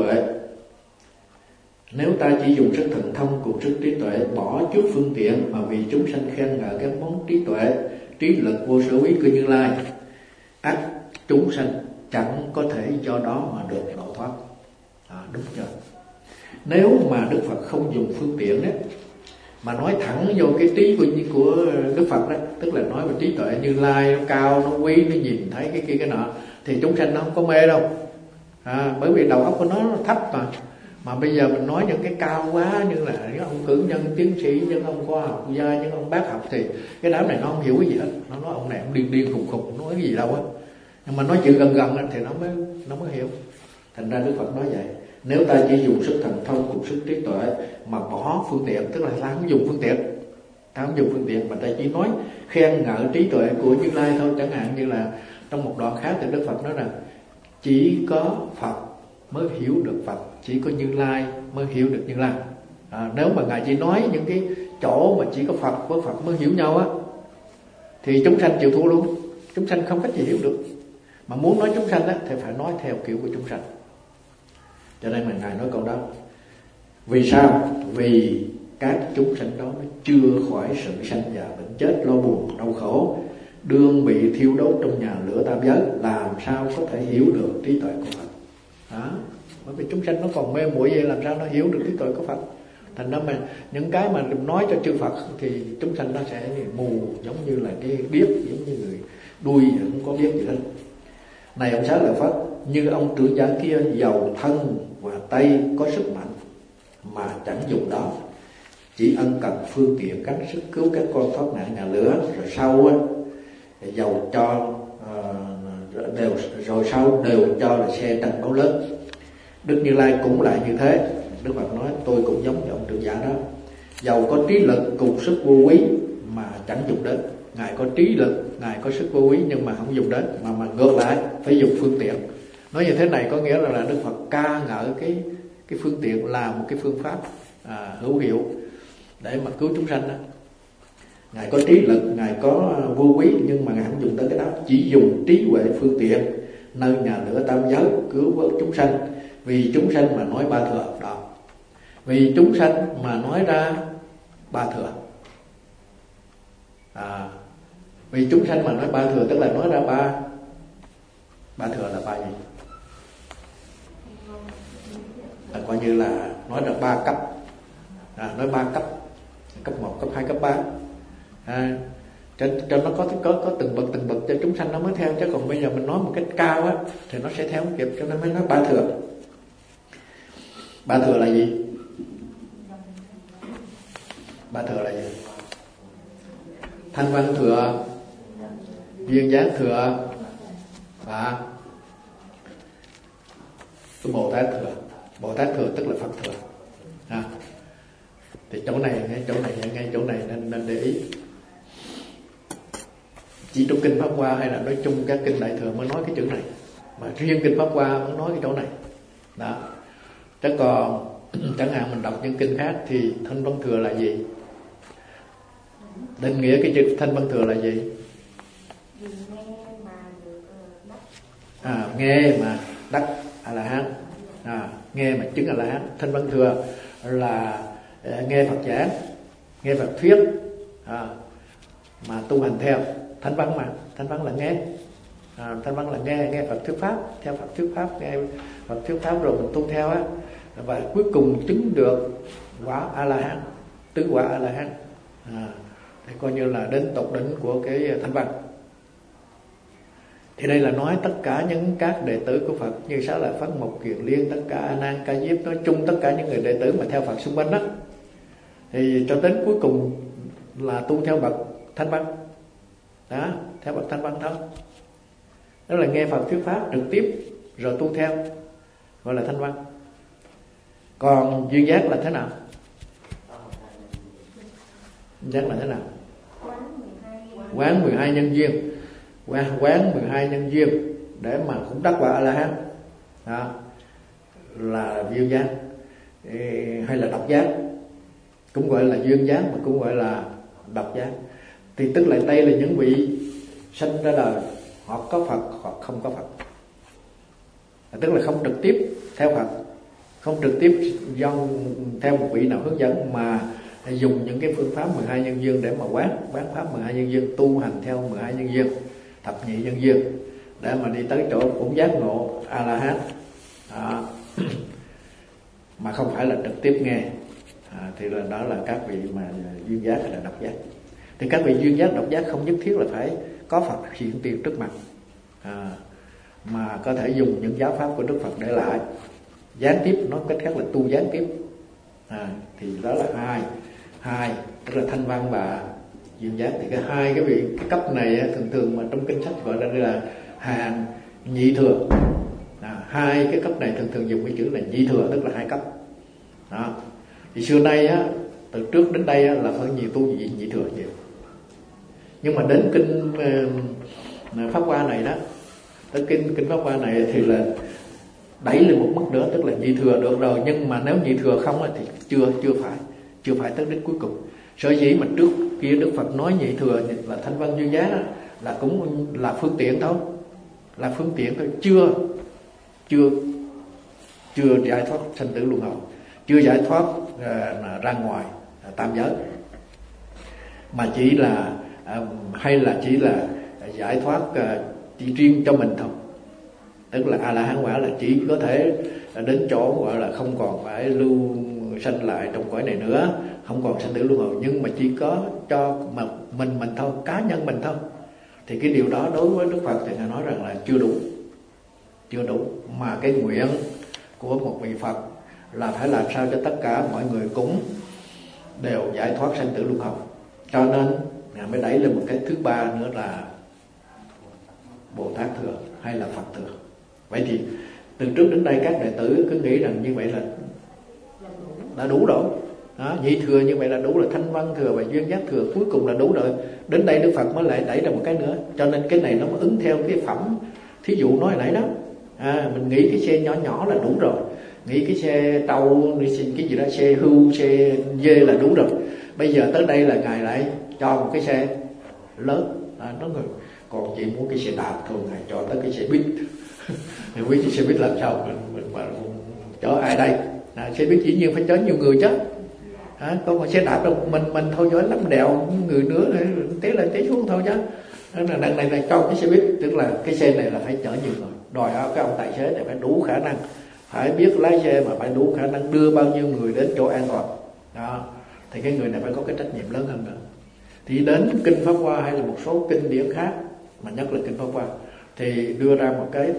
tuệ, bỏ chút phương tiện mà vì chúng sanh khen ngợi các món trí tuệ, trí lực vô sở úy của Như Lai, ắt chúng sanh chẳng có thể do đó mà được độ thoát. Đúng chưa? Nếu mà Đức Phật không dùng phương tiện đó, mà nói thẳng vô cái trí của Đức Phật đó, tức là nói về trí tuệ Như Lai nó cao, nó quý, nó nhìn thấy cái kia cái nọ, thì chúng sanh nó không có mê đâu. Bởi vì đầu óc của nó thấp mà bây giờ mình nói những cái cao quá, như là những ông cử nhân tiến sĩ, những ông khoa học gia, những ông bác học, thì cái đám này nó không hiểu cái gì hết. Nó nói ông này ông điên khùng nói cái gì đâu á. Nhưng mà nói chuyện gần thì nó mới hiểu. Thành ra Đức Phật nói vậy, nếu ta chỉ dùng sức thần thông cùng sức trí tuệ mà bỏ phương tiện, tức là ta không dùng phương tiện, mà ta chỉ nói khen ngợi trí tuệ của Như Lai thôi. Chẳng hạn như là trong một đoạn khác thì Đức Phật nói rằng chỉ có Phật mới hiểu được Phật, chỉ có Như Lai mới hiểu được Như Lai. Nếu mà Ngài chỉ nói những cái chỗ mà chỉ có Phật với Phật mới hiểu nhau á, thì chúng sanh chịu thua luôn. Chúng sanh không cách gì hiểu được. Mà muốn nói chúng sanh á, thì phải nói theo kiểu của chúng sanh. Cho nên mà Ngài nói câu đó. Vì sao? Vì các chúng sanh đó nó chưa khỏi sự sanh già bệnh chết, lo buồn đau khổ, đương bị thiêu đốt trong nhà lửa tam giới, làm sao có thể hiểu được trí tuệ của Phật. Bởi vì chúng sanh nó còn mê muội vậy, làm sao nó hiểu được trí tuệ của Phật. Thành ra mà những cái mà nói cho chư Phật thì chúng sanh nó sẽ mù, giống như là cái điếc, giống như người đuôi không có biết gì hết. Này ông Xá Lợi Phất, như ông trưởng giả kia giàu thân và tay có sức mạnh mà chẳng dùng đó, chỉ ân cần phương tiện gắng sức cứu các con thoát nạn nhà lửa, rồi sau đều cho là xe tranh máu lớn. Đức Như Lai cũng lại như thế. Đức Phật nói tôi cũng giống như ông trưởng giả đó, giàu có trí lực cùng sức vô quý mà chẳng dùng đến. Ngài có trí lực, Ngài có sức vô quý nhưng mà không dùng đến, mà ngược lại phải dùng phương tiện. Nói như thế này có nghĩa là Đức Phật ca ngợi cái phương tiện là một cái phương pháp hữu hiệu để mà cứu chúng sanh đó. Ngài có trí lực, Ngài có vô quý, nhưng mà Ngài không dùng tới cái đó, chỉ dùng trí huệ phương tiện nơi nhà lửa tam giới cứu vớt chúng sanh. Vì chúng sanh mà nói ba thừa đó, vì chúng sanh mà nói ra ba thừa. Vì chúng sanh mà nói ba thừa tức là nói ra ba thừa là ba gì? Coi như là nói ra ba cấp. Nói ba cấp, cấp 1, cấp 2, cấp 3. Cho nó có từng bậc cho chúng sanh nó mới theo. Chứ còn bây giờ mình nói một cách cao á thì nó sẽ theo không kịp, cho nên mới nói ba thừa. Ba thừa là gì? Ba thừa là gì? Thanh văn thừa, duyên dáng thừa và cái Bồ Tát thừa. Bồ Tát thừa tức là Phật thừa. Thì chỗ này ngay chỗ này nên để ý. Chỉ trong kinh Pháp Hoa hay là nói chung các kinh Đại thừa mới nói cái chữ này, mà riêng kinh Pháp Hoa mới nói cái chỗ này đó. Chứ còn chẳng hạn mình đọc những kinh khác thì thanh văn thừa là gì? Định nghĩa cái chữ thanh văn thừa là gì? Nghe mà đắc A La Hán, nghe mà chứng A La Hán. Thanh văn thừa là nghe Phật giảng, nghe Phật thuyết, mà tu hành theo. Thanh văn mà, thanh văn là nghe, thanh văn là nghe Phật thuyết pháp, theo Phật thuyết pháp, nghe Phật thuyết pháp rồi mình tu theo á, và cuối cùng chứng được quả A La Hán, tứ quả A La Hán. Thì coi như là đến tột đỉnh của cái thanh văn. Thì đây là nói tất cả những các đệ tử của Phật như Xá Lợi Phất, Mộc Kiền Liên, tất cả A Nan, Ca Diếp, nói chung tất cả những người đệ tử mà theo Phật xung quanh đó, thì cho đến cuối cùng là tu theo bậc thanh văn. Đó, theo bậc thanh văn thôi. Đó là nghe Phật thuyết pháp trực tiếp rồi tu theo, gọi là thanh văn. Còn duyên giác là thế nào? Duyên giác là thế nào? Quán 12 nhân duyên. Quán 12 nhân duyên để mà cũng đắc quả A La Hán. Đó là duyên giác, hay là độc giác, cũng gọi là duyên giác mà cũng gọi là độc giác. Thì tức là đây là những vị sinh ra đời họ có Phật hoặc không có Phật, tức là không trực tiếp theo Phật, không trực tiếp do theo một vị nào hướng dẫn, mà dùng những cái phương pháp 12 nhân duyên để mà quán pháp 12 nhân duyên, tu hành theo 12 nhân duyên, thập nhị nhân duyên, để mà đi tới chỗ cũng giác ngộ A La Hán. Mà không phải là trực tiếp nghe. Thì là đó là các vị mà duyên giác hay là độc giác. Thì các vị duyên giác, độc giác không nhất thiết là phải có Phật hiện tiền trước mặt, mà có thể dùng những giáo pháp của Đức Phật để lại, gián tiếp, nói cách khác là tu gián tiếp. Thì đó là hai, tức là thanh văn và duyên giác. Thì cái hai cái cấp này thường mà trong kinh sách gọi là hàng nhị thừa. Hai cái cấp này thường dùng cái chữ là nhị thừa, tức là hai cấp. Đó. Thì xưa nay á, từ trước đến đây á, là phân nhiều tu nhị thừa nhiều. Nhưng mà đến kinh Pháp Hoa này đó, tới kinh Pháp Hoa này thì là đẩy lên một mức nữa, tức là nhị thừa được rồi, nhưng mà nếu nhị thừa không thì chưa phải tới đích cuối cùng. Sở dĩ mà trước kia Đức Phật nói nhị thừa là thanh văn duyên giác đó, là cũng là phương tiện thôi, chưa giải thoát sanh tử luân hồi, chưa giải thoát ra ngoài tam giới, mà chỉ là chỉ là giải thoát chỉ riêng cho mình thôi. Tức là A La Hán quả là chỉ có thể đến chỗ gọi là không còn phải lưu sanh lại trong cõi này nữa, không còn sanh tử luân hồi, nhưng mà chỉ có cho mà mình thôi, cá nhân mình thôi. Thì cái điều đó đối với Đức Phật thì Ngài nói rằng là chưa đủ, mà cái nguyện của một vị Phật là phải làm sao cho tất cả mọi người cũng đều giải thoát sanh tử luân hồi. Cho nên Ngài mới đẩy lên một cái thứ ba nữa là Bồ Tát thừa hay là Phật thừa. Vậy thì từ trước đến đây các đệ tử cứ nghĩ rằng như vậy là đã đủ rồi. Nhị thừa như vậy là đủ rồi, thanh văn thừa và duyên giác thừa cuối cùng là đủ rồi. Đến đây Đức Phật mới lại đẩy ra một cái nữa. Cho nên cái này nó mới ứng theo cái phẩm thí dụ nói nãy đó. Mình nghĩ cái xe nhỏ là đủ rồi, nghĩ cái xe trâu, cái gì đó, xe hưu, xe dê là đủ rồi. Bây giờ tới đây là Ngài lại cho một cái xe lớn. Nó người còn chị muốn cái xe đạp thôi, Ngài cho tới cái xe buýt. Thì quý chị xe buýt làm sao mình mà chở ai đây? Xe buýt dĩ nhiên phải chở nhiều người chứ. Có một xe đạp đâu mình thôi giỏi lắm, đèo người nữa té lên té xuống thôi chứ. Đằng này cho cái xe buýt, tức là cái xe này là phải chở nhiều người, đòi hỏi cái ông tài xế này phải đủ khả năng, phải biết lái xe, mà phải đủ khả năng đưa bao nhiêu người đến chỗ an toàn. Đó, thì cái người này phải có cái trách nhiệm lớn hơn nữa. Thì đến kinh Pháp Hoa hay là một số kinh điển khác, mà nhất là kinh Pháp Hoa, thì đưa ra một cái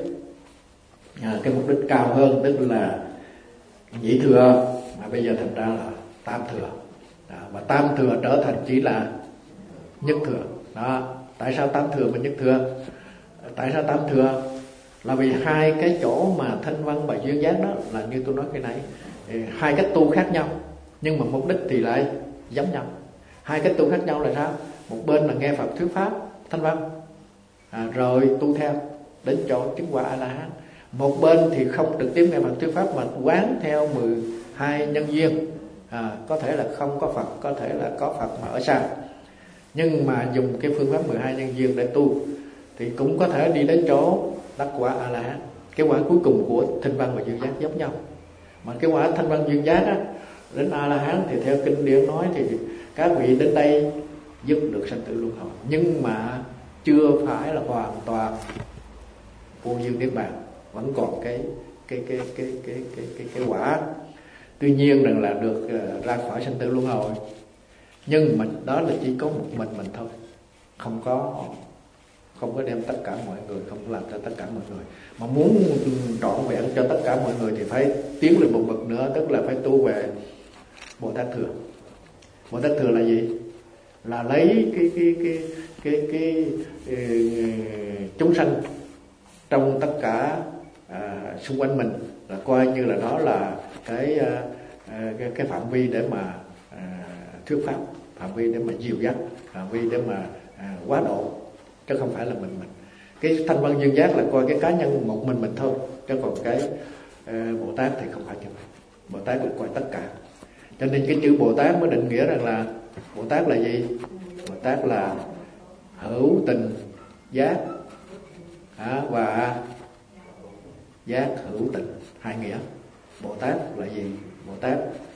mục đích cao hơn, tức là nhị thừa mà bây giờ thành ra là tam thừa. Và tam thừa trở thành chỉ là nhất thừa. Đó, tại sao tam thừa mà nhất thừa? Tại sao tam thừa? Là vì hai cái chỗ mà thanh văn và duyên giác đó là như tôi nói cái nãy, hai cách tu khác nhau, nhưng mà mục đích thì lại giống nhau. Hai cách tu khác nhau là sao? Một bên là nghe Phật thuyết pháp thanh văn, rồi tu theo đến chỗ chứng quả A La Hán. Một bên thì không trực tiếp nghe Phật thuyết pháp mà quán theo 12 nhân duyên. Có thể là không có Phật, có thể là có Phật mà ở xa, nhưng mà dùng cái phương pháp 12 nhân duyên để tu, thì cũng có thể đi đến chỗ đắc quả A La Hán. Cái quả cuối cùng của thanh văn và duyên giác giống nhau, mà cái quả thanh văn duyên giác á, đến A La Hán thì theo kinh điển nói thì các vị đến đây dứt được sanh tử luân hồi, nhưng mà chưa phải là hoàn toàn vô duyên niết bàn, vẫn còn cái quả. Tuy nhiên rằng là được ra khỏi sanh tử luân hồi, nhưng mà đó là chỉ có một mình thôi, không có đem tất cả mọi người, không có làm cho tất cả mọi người. Mà muốn trọn vẹn cho tất cả mọi người thì phải tiến lên một bậc nữa, tức là phải tu về Bồ Tát Thừa. Bồ Tát Thừa là gì? Là lấy cái chúng sanh trong tất cả xung quanh mình, là coi như là đó là cái phạm vi để mà thuyết pháp, phạm vi để mà dìu dắt, phạm vi để mà quá độ, chứ không phải là mình. Cái thanh văn duyên giác là coi cái cá nhân một mình thôi, chứ còn cái Bồ Tát thì không phải như vậy. Bồ Tát là coi tất cả. Cho nên cái chữ Bồ Tát mới định nghĩa rằng là Bồ Tát là gì? Bồ Tát là hữu tình giác và giác hữu tình, hai nghĩa. Bồ Tát là gì? Bồ Tát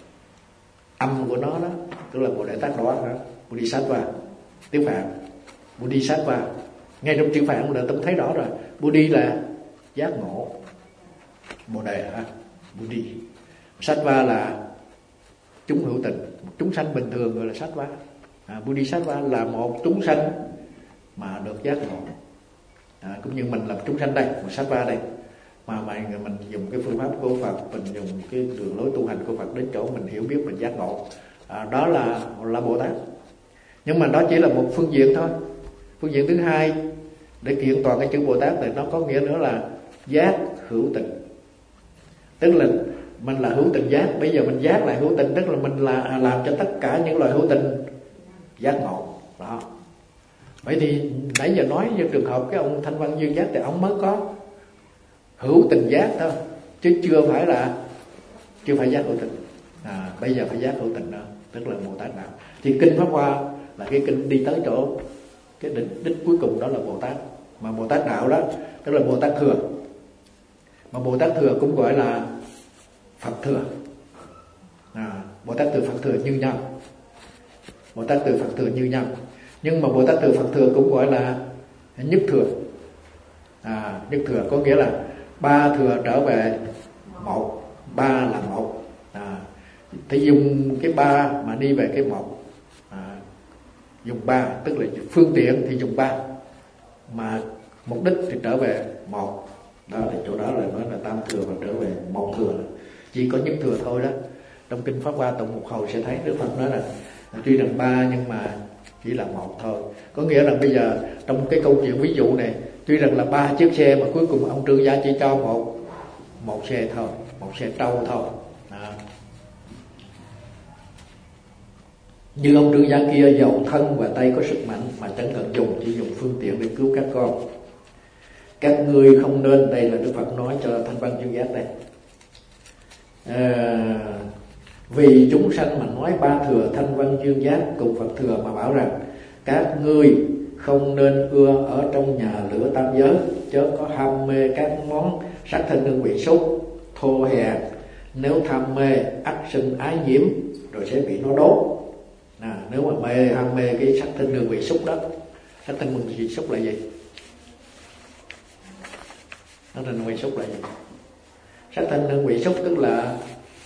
âm của nó đó, tức là Bồ Đề Tát đó, Bodhisattva, tiếng Phạn Bodhisattva. Ngay trong chữ Phạn đã tâm thấy rõ rồi. Bodhi là giác ngộ, Bồ Đề Bodhi. Sattva là chúng hữu tình, chúng sanh bình thường gọi là Sattva. Bodhisattva là một chúng sanh mà được giác ngộ. Cũng như mình là chúng sanh đây, một Sattva đây, mà mình dùng cái phương pháp của Phật, mình dùng cái đường lối tu hành của Phật đến chỗ mình hiểu biết, mình giác ngộ, đó là Bồ Tát. Nhưng mà đó chỉ là một phương diện thôi. Phương diện thứ hai để kiện toàn cái chữ Bồ Tát thì nó có nghĩa nữa là giác hữu tình, tức là mình là hữu tình giác. Bây giờ mình giác lại hữu tình, tức là mình là làm cho tất cả những loài hữu tình giác ngộ đó. Vậy thì nãy giờ nói về trường hợp cái ông thanh văn duyên giác thì ông mới có hữu tình giác thôi, chứ chưa phải giác hữu tình. Bây giờ phải giác hữu tình đó, tức là Bồ Tát đạo. Thì kinh Pháp Hoa là cái kinh đi tới chỗ cái đích cuối cùng, đó là Bồ Tát. Mà Bồ Tát đạo đó tức là Bồ Tát Thừa. Mà Bồ Tát Thừa cũng gọi là Phật Thừa. Bồ Tát Thừa, Phật Thừa như nhau. Bồ Tát Thừa, Phật Thừa như nhau. Nhưng mà Bồ Tát Thừa, Phật Thừa cũng gọi là Nhất Thừa. Nhất Thừa có nghĩa là ba thừa trở về một, ba là một. Thì dùng cái ba mà đi về cái một. Dùng ba tức là phương tiện thì dùng ba, mà mục đích thì trở về một. Đó là chỗ đó là nói là tam thừa và trở về một thừa, chỉ có nhất thừa thôi đó. Trong kinh Pháp Hoa tụng một hồi sẽ thấy Đức Phật nói là tuy rằng ba nhưng mà chỉ là một thôi. Có nghĩa là bây giờ trong cái câu chuyện ví dụ này, tuy rằng là ba chiếc xe mà cuối cùng ông Trương Gia chỉ cho một xe thôi, một xe trâu thôi. Như ông Trương Gia kia giàu thân và tay có sức mạnh mà chẳng cần dùng, chỉ dùng phương tiện để cứu các con. Các ngươi không nên, đây là Đức Phật nói cho thanh văn duyên giác đây. Vì chúng sanh mà nói ba thừa thanh văn duyên giác cùng Phật thừa mà bảo rằng các ngươi không nên ưa ở trong nhà lửa tam giới, chớ có ham mê các món sắc thanh hương vị xúc thô hèn. Nếu tham mê ắt sinh ái nhiễm, rồi sẽ bị nó đốt. Nếu mà ham mê cái sắc thanh hương vị xúc đó. Sắc thanh hương vị xúc là gì? Sắc thanh hương vị xúc là gì? Sắc thanh hương vị xúc tức là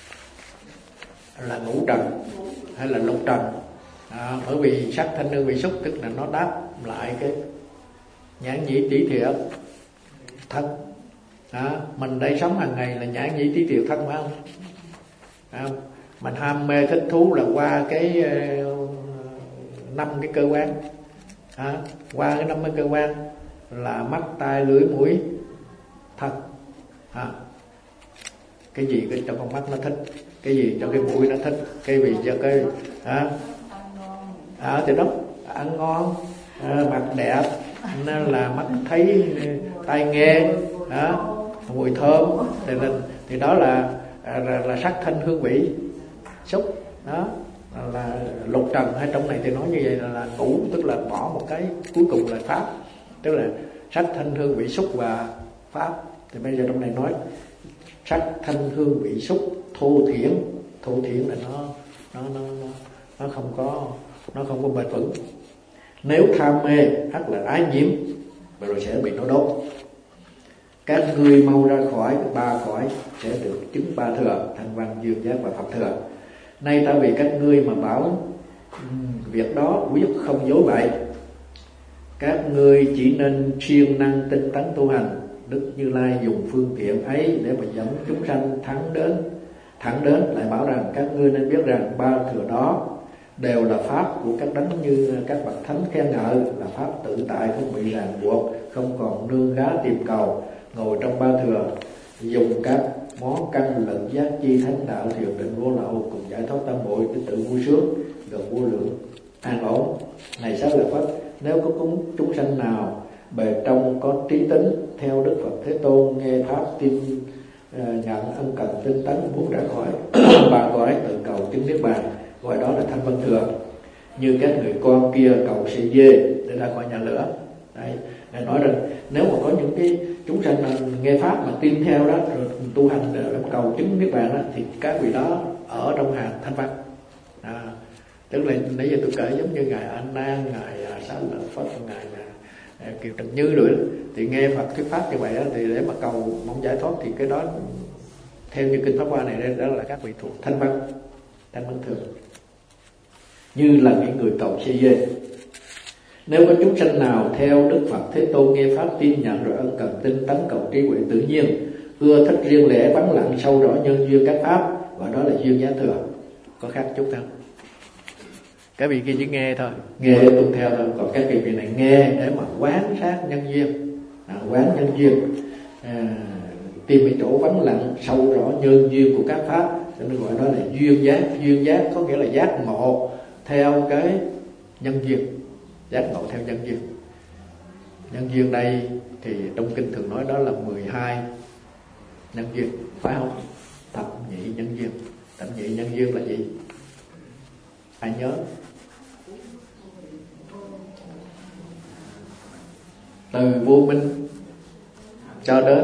ngũ trần hay là lục trần. Bởi vì sắc thanh hương vị xúc tức là nó đáp lại cái nhãn nhĩ tỷ thiệt thân. Mình đây sống hàng ngày là nhãn nhĩ tỷ thiệt thân phải không? Mình ham mê thích thú là qua cái 5 cái cơ quan. Qua cái 5 cái cơ quan là mắt, tai, lưỡi, mũi, thân. Cái gì cái cho con mắt nó thích, cái gì cho cái mũi nó thích, cái gì cho cái thì đó, ăn ngon, mặt đẹp nên là mắt thấy, tai nghe, mùi thơm, thì đó là sắc thanh hương vị xúc. Đó là lục trần, hay trong này thì nói như vậy là ngũ, tức là bỏ một cái cuối cùng là pháp, tức là sắc thanh hương vị xúc và pháp. Thì bây giờ trong này nói sắc thanh hương vị xúc thô thiển là nó không có bền vững. Nếu tham mê ắt là ái nhiễm, rồi sẽ bị nó đốt. Các ngươi mau ra khỏi ba cõi sẽ được chứng ba thừa, thanh văn, dương giác và pháp thừa. Nay ta vì các ngươi mà bảo việc đó quyết không dối bậy. Các ngươi chỉ nên siêng năng tinh tấn tu hành. Đức Như Lai dùng phương tiện ấy để mà dẫn chúng sanh thẳng đến lại bảo rằng các ngươi nên biết rằng ba thừa đó đều là pháp của các đấng như các bậc thánh khen ngợi, là pháp tự tại, không bị ràng buộc, không còn nương gá tìm cầu, ngồi trong ba thừa, dùng các món căn lực giác chi thánh đạo thiền định vô lậu cùng giải thoát tam muội để tự vui sướng gần vô lượng an ổn. Này Xá Lợi Phất, nếu có chúng sanh nào bề trong có trí tính theo Đức Phật Thế Tôn, nghe pháp tin nhận ân cần tinh tấn, muốn ra khỏi ba cõi tự cầu chứng niết bàn, gọi đó là thanh văn thừa. Như các người con kia cầu sĩ dê để ra khỏi nhà lửa. Đấy, Ngài nói rằng nếu mà có những cái chúng sanh nghe pháp mà tin theo đó, rồi tu hành để cầu chứng niết bàn đó, thì các vị đó ở trong hàng thanh văn. Tức là nãy giờ tôi kể giống như ngài A Nan, ngài Xá Lợi Phất, ngài Kiều Trần Như rồi đó, thì nghe Phật thuyết pháp như vậy đó, thì để mà cầu mong giải thoát thì cái đó theo như kinh Pháp Hoa này đó là các vị thuộc thanh văn thường, như là những người cầu si dê. Nếu có chúng sanh nào theo Đức Phật Thế Tôn nghe pháp tin nhận rồi ân cần tinh tấn cầu trí huệ tự nhiên, ưa thích riêng lẻ vắng lặng sâu rõ nhân duyên các pháp, gọi đó là duyên giá thừa. Có khác chút không? Các vị kia chỉ nghe thôi, nghe tuân theo thôi. Còn các vị này nghe để mà quán sát nhân duyên, quán nhân duyên, tìm cái chỗ vắng lặng sâu rõ nhân duyên của các pháp, cho nên gọi đó là duyên giác. Duyên giác có nghĩa là giác ngộ theo cái nhân duyên, giác ngộ theo nhân duyên. Nhân duyên đây thì trong kinh thường nói đó là 12 nhân duyên, phải không? Thập nhị nhân duyên. Thập nhị nhân duyên là gì? Ai nhớ? Từ vô minh cho đến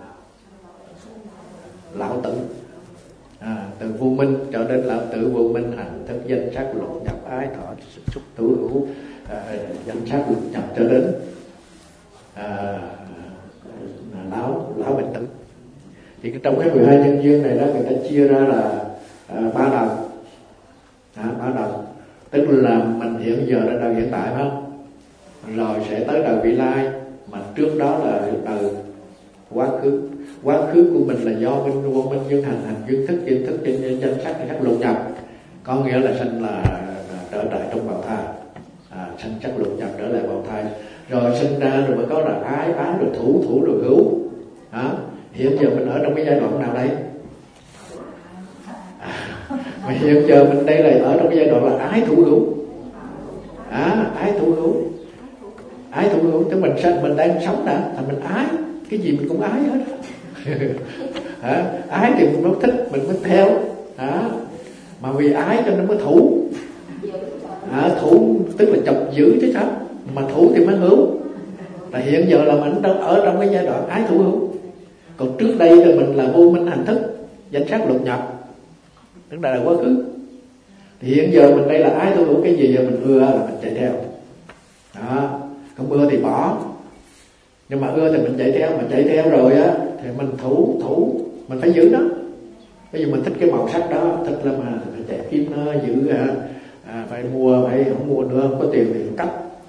lão tử. Từ vô minh cho đến lão tử, vô minh hành thức danh sắc lục nhập ái thọ xúc thủ hữu, danh sắc lục nhập cho đến lão bệnh tử. Thì trong cái 12 nhân duyên này đó, người ta chia ra là 3 lần. 3 lần, tức là mình hiện giờ đã đời hiện tại, phải không? Rồi sẽ tới đời vị lai, mà trước đó là đời quá khứ. Quá khứ của mình là do vô minh duyên hành duyên thức trên danh sắc lục nhập, có nghĩa là sanh là trở lại trong bào thai, sanh sắc lục nhập trở lại bào thai, rồi sinh ra rồi mới có là ái rồi thủ rồi hữu. Hiện giờ mình ở trong cái giai đoạn nào đây? Mà hiện giờ mình đây là ở trong cái giai đoạn là ái thủ hữu. Ái thủ hữu, tức mình đang sống đã, thì mình ái, cái gì mình cũng ái hết. Ái thì mình mới thích, mình mới theo. Mà vì ái cho nên mới thủ. Thủ tức là chọc giữ chứ sao, mà thủ thì mới hữu. Là hiện giờ là mình ở trong cái giai đoạn ái thủ hữu. Còn trước đây thì mình là vô minh hành thức, danh sắc lục nhập, tức là quá khứ. Thì hiện giờ mình đây là ái thủ hữu, cái gì giờ mình ưa là mình chạy theo. Không ưa thì bỏ. Nhưng mà ưa thì mình chạy theo, mà chạy theo rồi á thì mình thủ, mình phải giữ nó. Bây giờ mình thích cái màu sắc đó, thích là mà phải chạy kiếm nó, giữ phải mua, phải không mua nữa, không có tiền thì cấp.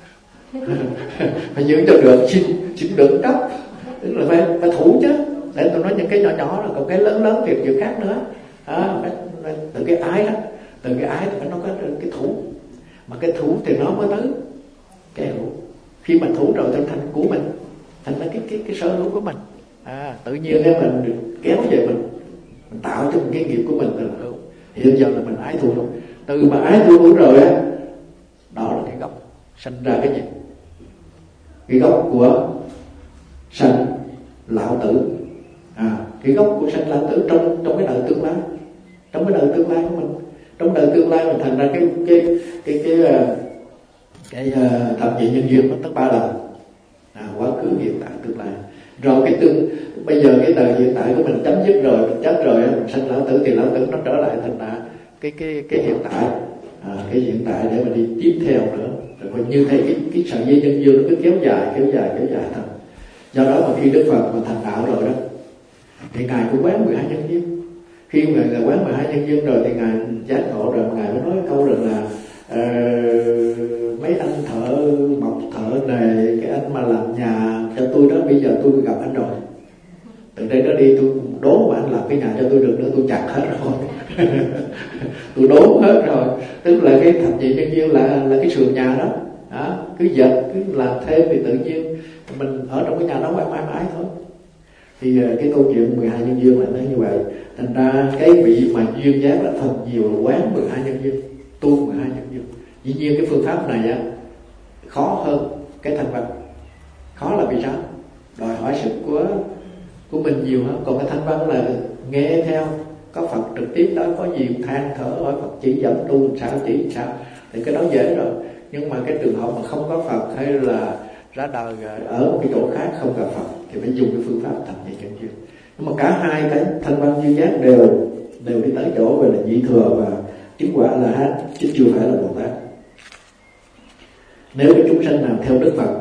Phải giữ cho được, xin được cấp. Tức là phải thủ chứ. Để tôi nói những cái nhỏ là còn cái lớn thì việc khác nữa. Phải từ cái ái đó, từ cái ái thì phải nó có cái thủ, mà cái thủ thì nó mới tới cái hữu. Khi mà thủ rồi thành của mình, thành ra cái sở hữu của mình, tự nhiên nếu mình được kéo về mình tạo cho một cái nghiệp của mình là hữu. Hiện giờ là mình ái thủ rồi, từ mà ái thủ rồi á, đó là cái gốc sanh ra cái gì? Cái gốc của sanh lão tử. Cái gốc của sanh lão tử trong cái đời tương lai, trong cái đời tương lai của mình, trong đời tương lai mình thành ra cái thập nhị nhân duyên nó tới 3 lần, quá khứ, hiện tại, tương lai. Rồi bây giờ cái đời hiện tại của mình chấm dứt rồi, mình chết rồi, mình sanh lão tử thì lão tử nó trở lại thành là cái hiện tại, cái hiện tại để mà đi tiếp theo nữa. Rồi như thế cái sợi dây nhân duyên nó cứ kéo dài thôi. Do đó mà khi Đức Phật mà thành đạo rồi đó thì ngài cũng quán 12 nhân duyên. Khi ngài quán 12 nhân duyên rồi thì ngài giác ngộ rồi, ngài mới nói câu rằng là mấy anh thợ mộc thợ này, cái anh mà làm nhà cho tôi đó, bây giờ tôi gặp anh rồi, từ đây đó đi tôi đốn mà anh làm cái nhà cho tôi được nữa, tôi chặt hết rồi tôi đốn hết rồi. Tức là cái thập nhị nhân duyên là cái sườn nhà đó, cứ dệt cứ làm thêm thì tự nhiên mình ở trong cái nhà đó mãi mãi thôi. Thì cái câu chuyện 12 nhân duyên là nó như vậy. Thành ra cái vị mà duyên giác là phần nhiều là quán 12 nhân duyên, tu 12 nhân duyên. Dĩ nhiên cái phương pháp này khó hơn cái thanh văn. Khó là vì sao? Đòi hỏi sức của mình nhiều hơn. Còn cái thanh văn là nghe theo, có Phật trực tiếp đó, có gì than thở hỏi Phật chỉ dẫn tu sao chỉ sao thì cái đó dễ rồi. Nhưng mà cái trường hợp mà không có Phật hay là ra đời ở một cái chỗ khác không gặp Phật thì phải dùng cái phương pháp thập nhị nhân duyên. Nhưng mà cả hai cái thanh văn duyên giác đều đi tới chỗ về là nhị thừa và chứng quả là hát, chứ chưa phải là Bồ Tát. Nếu cái chúng sanh nào theo Đức Phật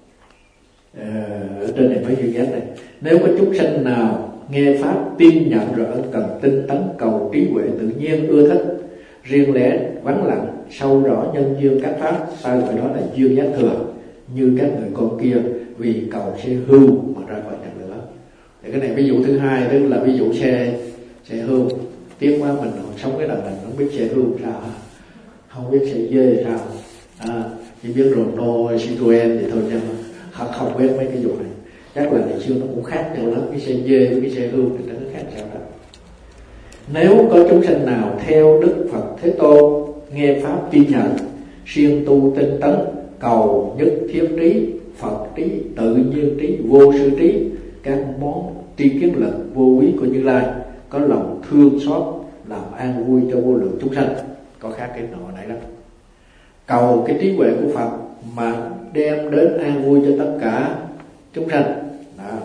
ở trên này phải duyên giác này, nếu có chúng sanh nào nghe pháp tin nhận rồi ân cần tinh tấn cầu trí huệ tự nhiên ưa thích, riêng lẻ vắng lặng sâu rõ nhân duyên các pháp, ta gọi đó là duyên giác thừa, như các người con kia vì cầu xe hưu mà ra khỏi nhà lửa. Thì cái này ví dụ thứ hai, tức là ví dụ xe hưu. Tiếc quá mình sống cái đời này không biết xe hưu sao, không biết xe dê sao, chỉ biết Renault, Citroen thì thôi, chứ không biết mấy cái vụ này. Chắc là ngày xưa nó cũng khác nhau lắm, cái xe dê với cái xe hưu thì nó khác sao đó. Nếu có chúng sanh nào theo Đức Phật Thế Tôn nghe pháp tin nhận, siêng tu tinh tấn cầu nhất thiết trí, Phật trí, tự nhiên trí, vô sư trí, các món tri kiến lực vô quý của Như Lai, có lòng thương xót làm an vui cho vô lượng chúng sanh. Có khác cái nọ này đó. Cầu cái trí huệ của Phật mà đem đến an vui cho tất cả chúng sanh đó.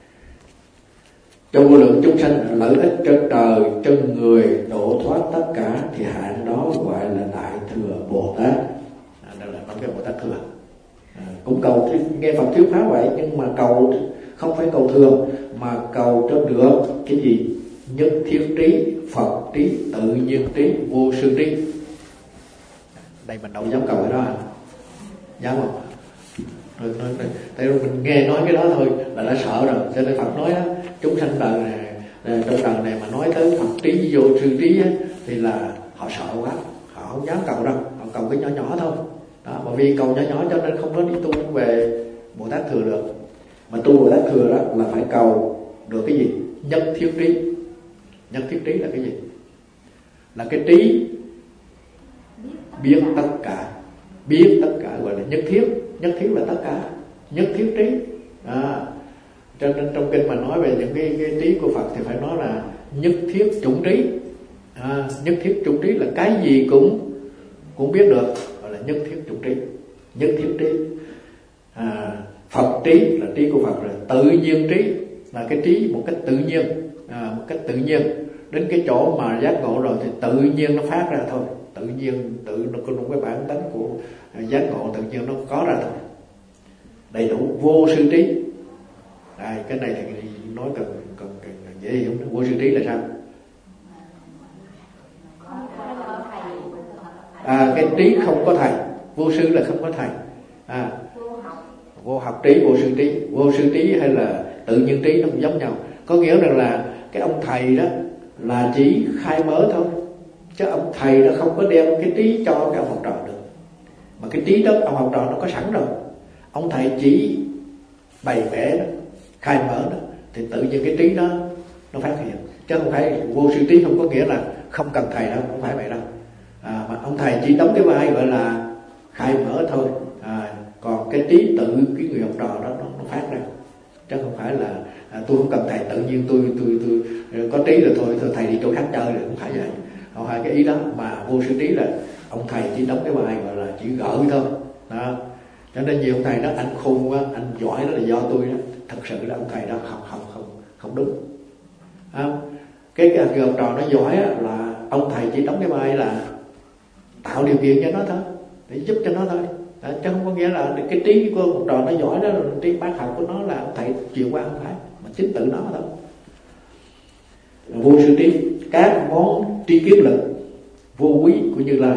Cho vô lượng chúng sanh lợi ích trên trời chân người, độ thoát tất cả, thì hạng đó gọi là Đại Thừa Bồ Tát. Đó là nói cái Bồ Tát thừa. Cũng cầu nghe Phật thuyết pháp vậy, nhưng mà cầu không phải cầu thường, mà cầu cho được cái gì? Nhất thiết trí, Phật trí, tự nhiên trí, vô sư trí. Đây mình đâu dám cầu cái đó à? Dám không? Tại vì mình nghe nói cái đó thôi là đã sợ rồi. Cho nên Phật nói đó, chúng sanh đời này, trong đời này mà nói tới Phật trí vô sư trí á, thì là họ sợ quá, họ không dám cầu đâu, họ cầu cái nhỏ nhỏ thôi đó. Mà vì cầu nhỏ nhỏ cho nên không có đi tu về Bồ Tát thừa được. Mà tu Bồ Tát thừa đó là phải cầu được cái gì? Nhất thiết trí. Nhất thiết trí là cái gì? Là cái trí biết tất cả. Biết tất cả gọi là nhất thiết. Nhất thiết là tất cả. Nhất thiết trí. Cho nên trong kinh mà nói về những cái trí của Phật thì phải nói là nhất thiết chủng trí. Nhất thiết chủng trí là cái gì cũng biết được, gọi là nhất thiết chủng trí. Nhất thiết trí. Phật trí là trí của Phật rồi. Tự nhiên trí là cái trí một cách tự nhiên, một cách tự nhiên. Đến cái chỗ mà giác ngộ rồi thì tự nhiên nó phát ra thôi. Tự nhiên nó có một cái bản tánh của giác ngộ tự nhiên nó có ra thôi. Đầy đủ vô sư trí. Đây, cái này thì nói cần dễ hiểu. Vô sư trí là sao? Cái trí không có thầy. Vô sư là không có thầy. Vô học trí, vô sư trí. Vô sư trí hay là tự nhiên trí nó cũng giống nhau. Có nghĩa rằng là cái ông thầy đó là chỉ khai mở thôi, chứ ông thầy nó không có đem cái trí cho cái ông học trò được. Mà cái trí đó ông học trò nó có sẵn rồi. Ông thầy chỉ bày vẽ đó, khai mở đó, thì tự nhiên cái trí đó nó phát hiện. Chứ không phải vô sư trí không có nghĩa là không cần thầy đâu, không phải vậy đâu. Mà ông thầy chỉ đóng cái vai gọi là khai mở thôi. Còn cái trí tự cái người học trò đó nó phát ra, chứ không phải là tôi không cần thầy, tự nhiên tôi có trí rồi thôi thầy đi chỗ khác chơi rồi, không phải vậy. Không phải cái ý đó. Mà vô sư trí là ông thầy chỉ đóng cái vai gọi là chỉ gợi thôi đó. Cho nên nhiều ông thầy đó anh khôn quá, anh giỏi đó là do tôi đó. Thật sự là ông thầy đó không đúng. Cái học trò nó giỏi là ông thầy chỉ đóng cái vai là tạo điều kiện cho nó thôi, để giúp cho nó thôi. Chứ không có nghĩa là cái trí của học trò nó giỏi đó, trí bác học của nó là ông thầy chịu qua, không phải, mà chính tự nó thôi. Vô sư trí, các món tri kiến lực vô quý của Như Lai,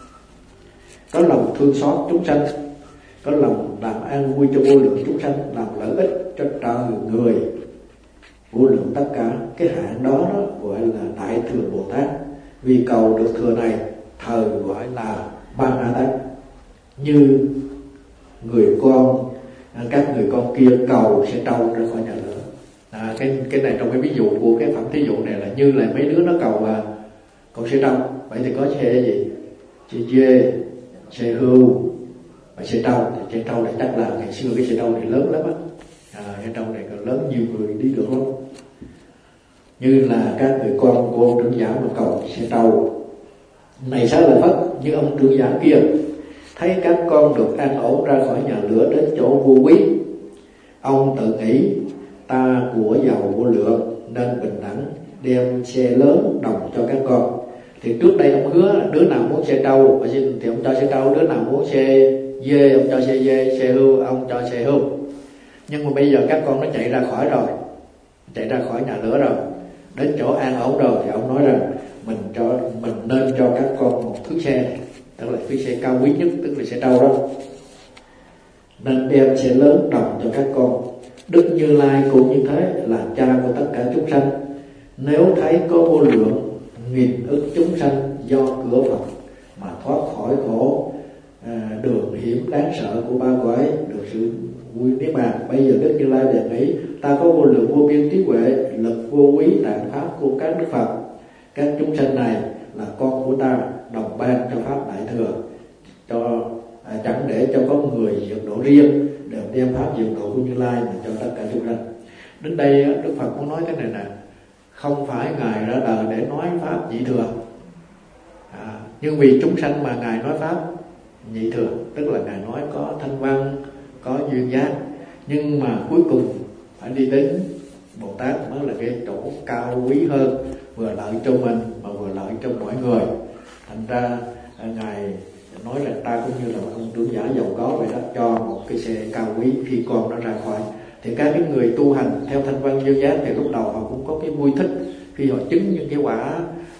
có lòng thương xót chúng sanh, có lòng làm an vui cho vô lượng chúng sanh, làm lợi ích cho trời người vô lượng tất cả. Cái hạng đó gọi là Đại Thừa Bồ Tát. Vì cầu được thừa này, thời gọi là Ba Na Tát. Như người con, các người con kia cầu sẽ trâu ra khỏi nhà lửa. Cái này trong cái ví dụ của cái phẩm thí dụ này là như là mấy đứa nó cầu xe trâu. Vậy thì có xe gì? Xe dê, xe hươu và xe trâu. Xe trâu này chắc là ngày xưa cái xe trâu này lớn lắm á. Xe trâu này còn lớn, nhiều người đi được lắm. Như là các người con của ông trưởng giả mà cầu xe trâu. Này Xá Lợi Phất, như ông trưởng giả kia thấy các con được an ổn ra khỏi nhà lửa đến chỗ vô quý, ông tự nghĩ ta của giàu vô lượng nên bình đẳng đem xe lớn đồng cho các con. Thì trước đây ông hứa đứa nào muốn xe trâu thì ông cho xe trâu, đứa nào muốn xe dê ông cho xe dê, xe hươu ông cho xe hươu. Nhưng mà bây giờ các con nó chạy ra khỏi rồi, chạy ra khỏi nhà lửa rồi, đến chỗ an ổn rồi, thì ông nói rằng mình nên cho các con một thứ xe này, tức là cái xe cao quý nhất, tức là xe trâu đó, nên đem xe lớn đồng cho các con. Đức Như Lai cũng như thế, là cha của tất cả chúng sanh. Nếu thấy có vô lượng nghìn ức chúng sanh do cửa Phật mà thoát khỏi khổ đường hiểm đáng sợ của ba cõi, được sự vui niết bàn, bây giờ Đức Như Lai đề nghị ta có vô lượng vô biên trí huệ, lực vô quý tạng pháp của các đức Phật. Các chúng sanh này là con của ta, đồng ban cho pháp đại thừa, cho chẳng để cho có người diệu độ riêng, đều đem pháp diệu độ của Như Lai mà cho tất cả chúng sanh. Đến đây Đức Phật muốn nói cái này nè, không phải ngài ra đời để nói pháp nhị thừa, nhưng vì chúng sanh mà ngài nói pháp nhị thừa, tức là ngài nói có thanh văn, có duyên giác, nhưng mà cuối cùng phải đi đến Bồ Tát mới là cái chỗ cao quý hơn, vừa lợi cho mình mà vừa lợi cho mọi người. Thành ra ngài nói là ta cũng như là ông trưởng giả giàu có vậy đó, cho một cái xe cao quý khi con nó ra khỏi. Thì các cái người tu hành theo thanh văn duyên giác thì lúc đầu họ cũng có cái vui thích khi họ chứng những cái quả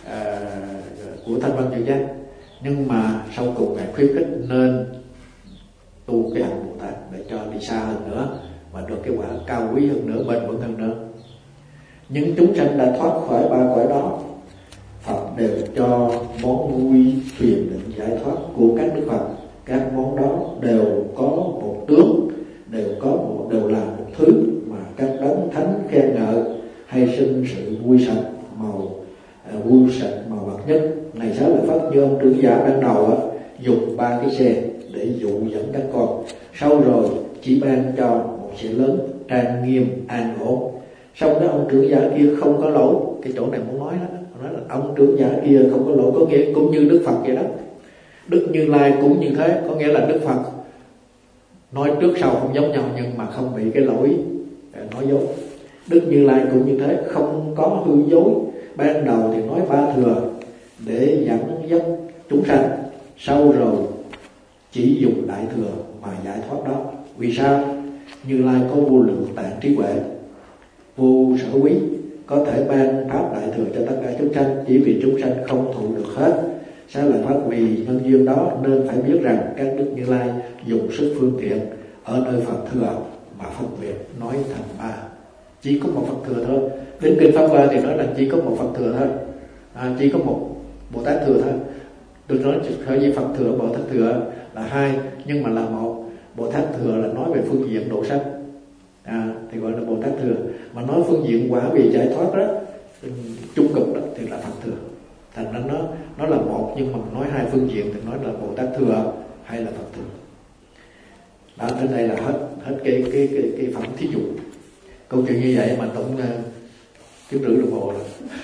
của thanh văn duyên giác, nhưng mà sau cùng ngài khuyến khích nên tu cái hạnh Bồ Tát để cho đi xa hơn nữa và được cái quả cao quý hơn nữa, bền vững hơn nữa. Những chúng sanh đã thoát khỏi ba cõi đó, Phật đều cho món vui truyền định giải thoát của các đức Phật. Các món đó đều có một tướng, đều là một thứ mà các đấng thánh khen ngợi, hay sinh sự vui sạch màu bậc nhất. Này Xá Lợi Phất, như ông trưởng giả ban đầu dùng 3 cái xe để dụ dẫn các con, sau rồi chỉ ban cho một xe lớn trang nghiêm an ổn. Xong đó ông trưởng giả kia không có lỗi. Cái chỗ này muốn nói đó, nói là ông trưởng giả kia không có lỗi, có nghĩa cũng như Đức Phật vậy đó. Đức Như Lai cũng như thế, có nghĩa là Đức Phật nói trước sau không giống nhau, nhưng mà không bị cái lỗi nói dối. Đức Như Lai cũng như thế, không có hư dối. Ban đầu thì nói ba thừa để dẫn dắt chúng sanh, sau rồi chỉ dùng đại thừa mà giải thoát đó. Vì sao? Như Lai có vô lượng tạng trí huệ, vô sở quý, có thể ban pháp đại thừa cho tất cả chúng sanh, chỉ vì chúng sanh không thụ được hết. Xá Lợi Phất, vì nhân duyên đó nên phải biết rằng các Đức Như Lai dùng sức phương tiện ở nơi Phật thừa mà phân biệt nói thành 3. Chỉ có một Phật thừa thôi. Đến kinh Pháp Hoa thì nói là chỉ có một Phật thừa thôi, chỉ có một Bồ Tát thừa thôi. Tôi nói khởi gì Phật thừa, Bồ Tát thừa là 2, nhưng mà là một. Bồ Tát thừa là nói về phương diện độ sanh, thì gọi là Bồ Tát thừa. Mà nói phương diện quả vị giải thoát đó, trung cực đó, thì là Phật thừa. Thành ra nó là một, nhưng mà nói 2 phương diện thì nói là Bồ Tát thừa hay là Phật thừa. Đó, đến đây là hết cái phẩm thí dụ. Câu chuyện như vậy mà tổng kiếm rưỡi đồng hồ rồi.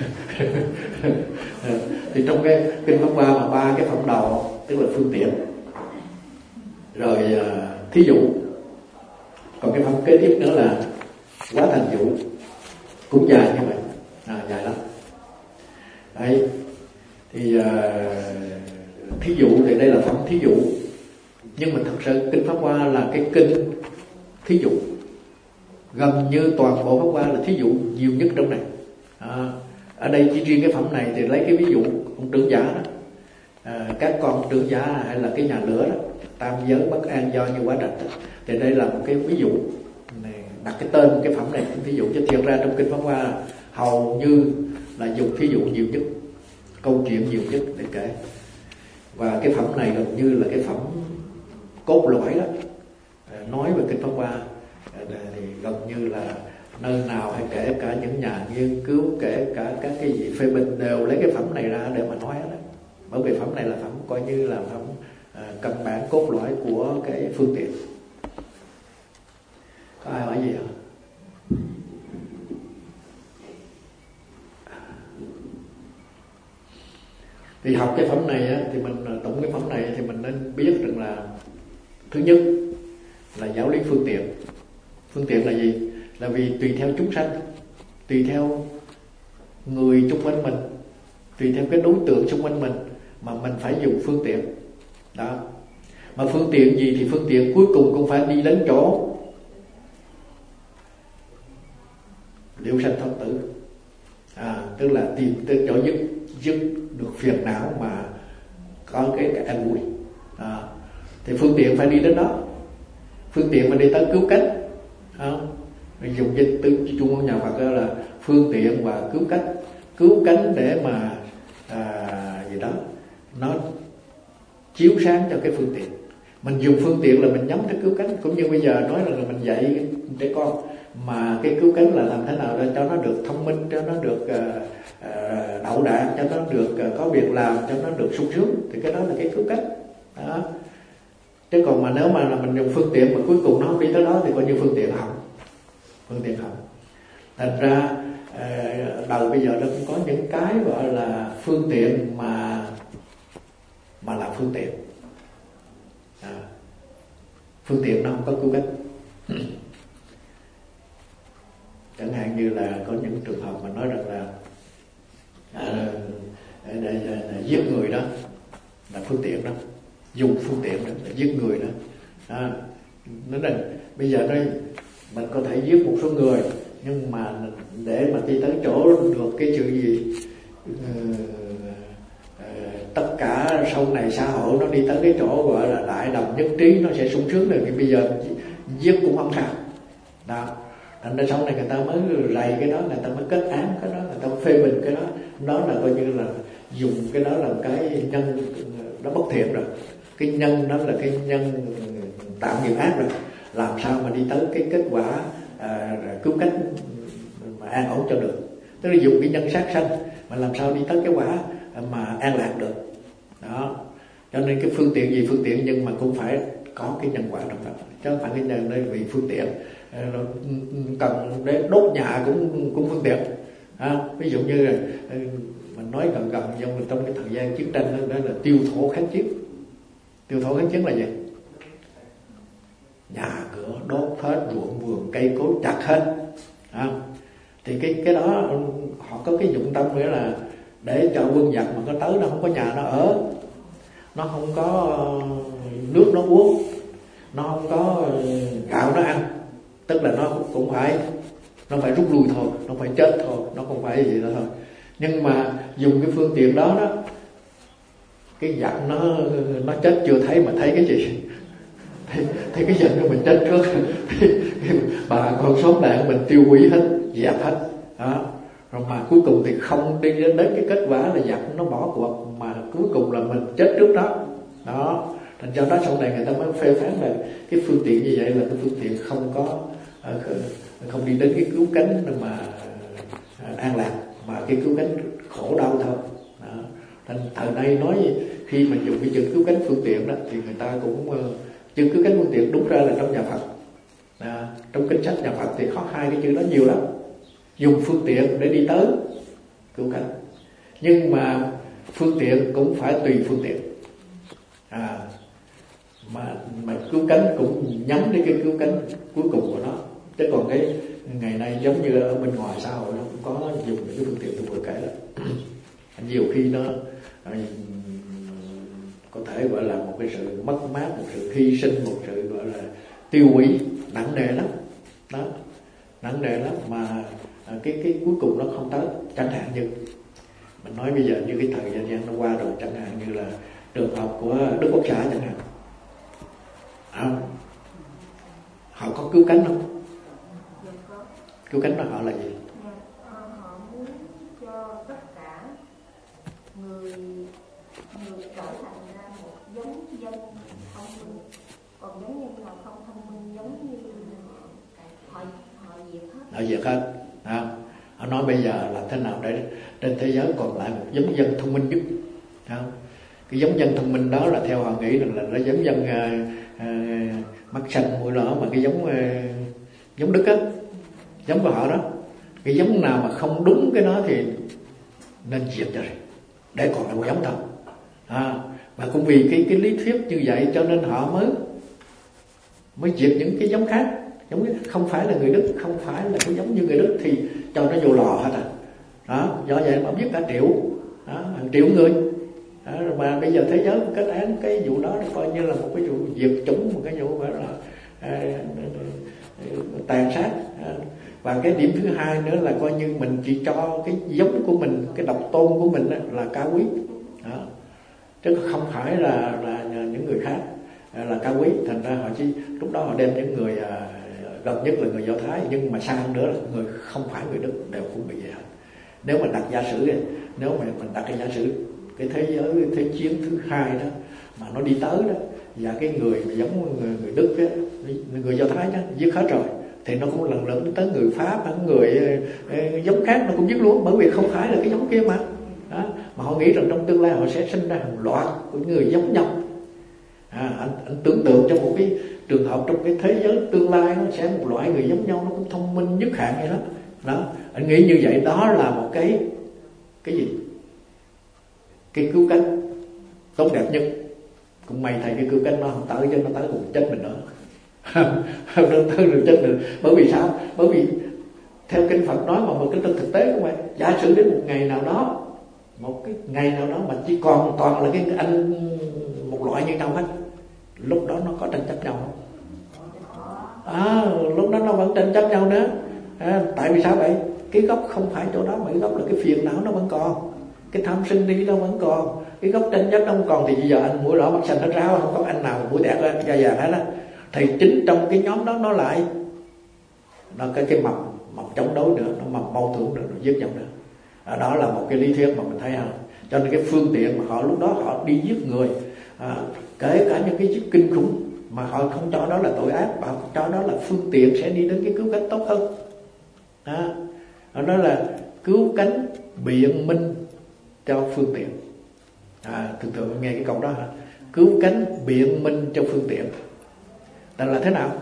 Thì trong cái kinh Pháp Hoa mà 3 cái phẩm đầu, tức là phương tiện, rồi thí dụ. Còn cái phẩm kế tiếp nữa là quá thành dụ, cũng dài như vậy, dài lắm. Đấy, thì thí dụ thì đây là phẩm thí dụ, nhưng mà thật sự kinh Pháp Hoa là cái kinh thí dụ. Gần như toàn bộ Pháp Hoa là thí dụ nhiều nhất trong này. Ở đây chỉ riêng cái phẩm này thì lấy cái ví dụ ông trưởng giả đó, các con trưởng giả hay là cái nhà lửa đó, tam giới bất an do như quả trạch đó. Thì đây là một cái ví dụ này, đặt cái tên cái phẩm này thí dụ, chứ thiệt ra trong kinh Pháp Hoa hầu như là dùng thí dụ nhiều nhất, câu chuyện nhiều nhất để kể. Và cái phẩm này gần như là cái phẩm cốt lõi đó, nói về kinh Pháp Hoa thì gần như là nơi nào hay kể cả những nhà nghiên cứu, kể cả các cái vị phê bình đều lấy cái phẩm này ra để mà nói đó. Bởi vì phẩm này là phẩm coi như là phẩm căn bản cốt lõi của cái phương tiện. Có ai hỏi gì không? Thì học cái phẩm này á, thì mình tổng cái phẩm này thì mình nên biết rằng là thứ nhất là giáo lý phương tiện. Phương tiện là gì? Là vì tùy theo chúng sanh, tùy theo người xung quanh mình, tùy theo cái đối tượng xung quanh mình mà mình phải dùng phương tiện đó. Mà phương tiện gì thì phương tiện cuối cùng cũng phải đi đến chỗ liễu sanh thoát tử, tức là tìm tới chỗ dứt được phiền não mà có cái an vui. Thì phương tiện phải đi đến đó. Phương tiện mà đi tới cứu cánh, dùng dịch từ Trung Quốc nhà Phật là phương tiện và cứu cánh. Cứu cánh để mà gì đó nó chiếu sáng cho cái phương tiện. Mình dùng phương tiện là mình nhắm tới cứu cánh. Cũng như bây giờ nói là mình dạy trẻ con, mà cái cứu cánh là làm thế nào để cho nó được thông minh, cho nó được đậu đạt, cho nó được có việc làm, cho nó được sung sướng, thì cái đó là cái cứu cánh đó. Chứ còn mà nếu mà là mình dùng phương tiện mà cuối cùng nó không đi tới đó thì coi như phương tiện hỏng. Phương tiện hỏng. Thành ra đời bây giờ nó cũng có những cái gọi là phương tiện mà là phương tiện. Phương tiện nó không có cứu cánh. Chẳng hạn như là có những trường hợp mà nói rằng là giết người đó là phương tiện đó, dùng phương tiện đó để giết người đó. Nói rằng bây giờ đây mình có thể giết một số người, nhưng mà để mà đi tới chỗ được cái chữ gì, tất cả sau này xã hội nó đi tới cái chỗ gọi là đại đồng nhất trí, nó sẽ sung sướng được. Thì bây giờ giết cũng không sao đó. Thành ra sau này người ta mới rầy cái đó, người ta mới kết án cái đó, người ta mới phê bình cái đó. Đó là coi như là dùng cái đó làm cái nhân nó bất thiện rồi. Cái nhân đó là cái nhân tạo nghiệp ác rồi. Làm sao mà đi tới cái kết quả cứu cánh mà an ổn cho được. Tức là dùng cái nhân sát sanh mà làm sao đi tới cái quả mà an lạc được đó. Cho nên cái phương tiện gì phương tiện, nhưng mà cũng phải có cái nhân quả trong đó, chứ không phải cái nhân đây vì phương tiện. Cần để đốt nhà cũng phương tiện. Ví dụ như là mình nói gần trong cái thời gian chiến tranh đó là tiêu thổ kháng chiến. Tiêu thổ kháng chiến là gì? Nhà cửa đốt hết, ruộng vườn cây cối chặt hết. Thì cái đó họ có cái dụng tâm nghĩa là để cho quân giặc mà có tới nó không có nhà nó ở, nó không có nước nó uống, nó không có gạo nó ăn. Tức là nó cũng phải rút lui thôi, nó phải chết thôi, nó không phải gì đó thôi. Nhưng mà dùng cái phương tiện đó đó, cái giặc nó chết chưa thấy mà thấy cái gì? Thấy cái giặc của mình chết trước, bà con xóm bạn mình tiêu hủy hết, dẹp hết đó. Rồi mà cuối cùng thì không đi đến cái kết quả là giặc nó bỏ cuộc, mà cuối cùng là mình chết trước đó đó. Thành ra đó sau này người ta mới phê phán là cái phương tiện như vậy là cái phương tiện không đi đến cái cứu cánh mà an lạc, mà cái cứu cánh khổ đau thôi đó. Thành thời nay nói khi mà dùng cái chữ cứu cánh phương tiện đó thì người ta cũng chữ cứu cánh phương tiện đúng ra là trong nhà Phật trong kinh sách nhà Phật thì có hai cái chữ đó nhiều lắm. Dùng phương tiện để đi tới cứu cánh, nhưng mà phương tiện cũng phải tùy phương tiện. mà cứu cánh cũng nhắm đến cái cứu cánh cuối cùng của nó. Chứ còn cái ngày nay giống như ở bên ngoài xã hội nó cũng có dùng những cái phương tiện tôi vừa kể đó. Nhiều khi nó có thể gọi là một cái sự mất mát, một sự hy sinh, một sự gọi là tiêu hủy nặng nề lắm đó, nặng nề lắm mà cái cuối cùng nó không tới. Chẳng hạn như mình nói bây giờ như cái thời gian nó qua rồi, chẳng hạn như là trường hợp của Đức Quốc Xã chẳng hạn, họ có cứu cánh không? Cứu cánh đó họ là gì? Họ muốn cho tất cả người trở thành ra một giống dân thông minh, còn giống nhân nào không thông minh giống như họ diệt hết. Họ nói bây giờ là thế nào để trên thế giới còn lại một giống dân thông minh nhất, không? Cái giống dân thông minh đó là theo họ nghĩ rằng là nó giống dân mắt xanh mũi lõ, mà cái giống Đức á, giống của họ đó. Cái giống nào mà không đúng cái đó thì nên diệt cho rồi, để còn là một giống thôi. Và cũng vì cái lý thuyết như vậy cho nên họ mới diệt những cái giống khác. Giống không phải là người Đức, không phải là cái giống như người Đức thì cho nó vô lò hết đó. Do vậy mà biết cả hàng triệu người. Mà bây giờ thế giới kết án cái vụ đó coi như là một cái vụ diệt chủng, một cái vụ phải là tàn sát. Và cái điểm thứ hai nữa là coi như mình chỉ cho cái giống của mình, cái độc tôn của mình là cao quý đó. Chứ không phải là những người khác là cao quý. Thành ra họ chỉ lúc đó họ đem những người gần nhất là người Do Thái, nhưng mà xa hơn nữa là người không phải người Đức đều cũng bị vậy hết. Nếu mà đặt giả sử, nếu mà mình đặt cái giả sử cái thế giới thế chiến thứ hai đó mà nó đi tới đó, và cái người mà giống người Đức á, người Do Thái đó giết hết rồi, thì nó cũng lần lượt tới người Pháp, người giống khác nó cũng giết luôn, bởi vì không phải là cái giống kia mà đó. Mà họ nghĩ rằng trong tương lai họ sẽ sinh ra hàng loạt của người giống nhau. Anh tưởng tượng cho một cái trường hợp trong cái thế giới tương lai nó sẽ một loại người giống nhau, nó cũng thông minh nhất hạng vậy đó. Anh nghĩ như vậy đó là một cái gì? Cái cứu cánh tốt đẹp nhất. Cũng may thầy cái cứu cánh nó không tới, chứ nó tới cũng chết mình nữa. Nó tới được chết mình. Bởi vì sao? Bởi vì theo kinh Phật nói mà một cái trên thực tế của mày, giả sử đến một ngày nào đó, một cái ngày nào đó mà chỉ còn toàn là cái anh một loại như nhau hết, lúc đó nó có tranh chấp nhau không? Lúc đó nó vẫn tranh chấp nhau nữa. Tại vì sao vậy? Cái gốc không phải chỗ đó, mà cái gốc là cái phiền não nó vẫn còn, cái tham sân đi nó vẫn còn, cái gốc tranh chấp nó không còn. Thì bây giờ anh mũi đỏ mắt xanh hết ráo, không có anh nào mũi tẹt da vàng hết á. Thì chính trong cái nhóm đó nó lại nó cái mầm chống đối nữa, nó mầm mâu thuẫn nữa, nó giết nhau nữa. Đó là một cái lý thuyết mà mình thấy không? Cho nên cái phương tiện mà họ lúc đó họ đi giết người, kể cả những cái giết kinh khủng, mà họ không cho đó là tội ác, họ cho đó là phương tiện sẽ đi đến cái cứu cánh tốt hơn. Họ nói là cứu cánh biện minh cho phương tiện. Thường thường nghe cái câu đó hả? Cứu cánh biện minh cho phương tiện là thế nào?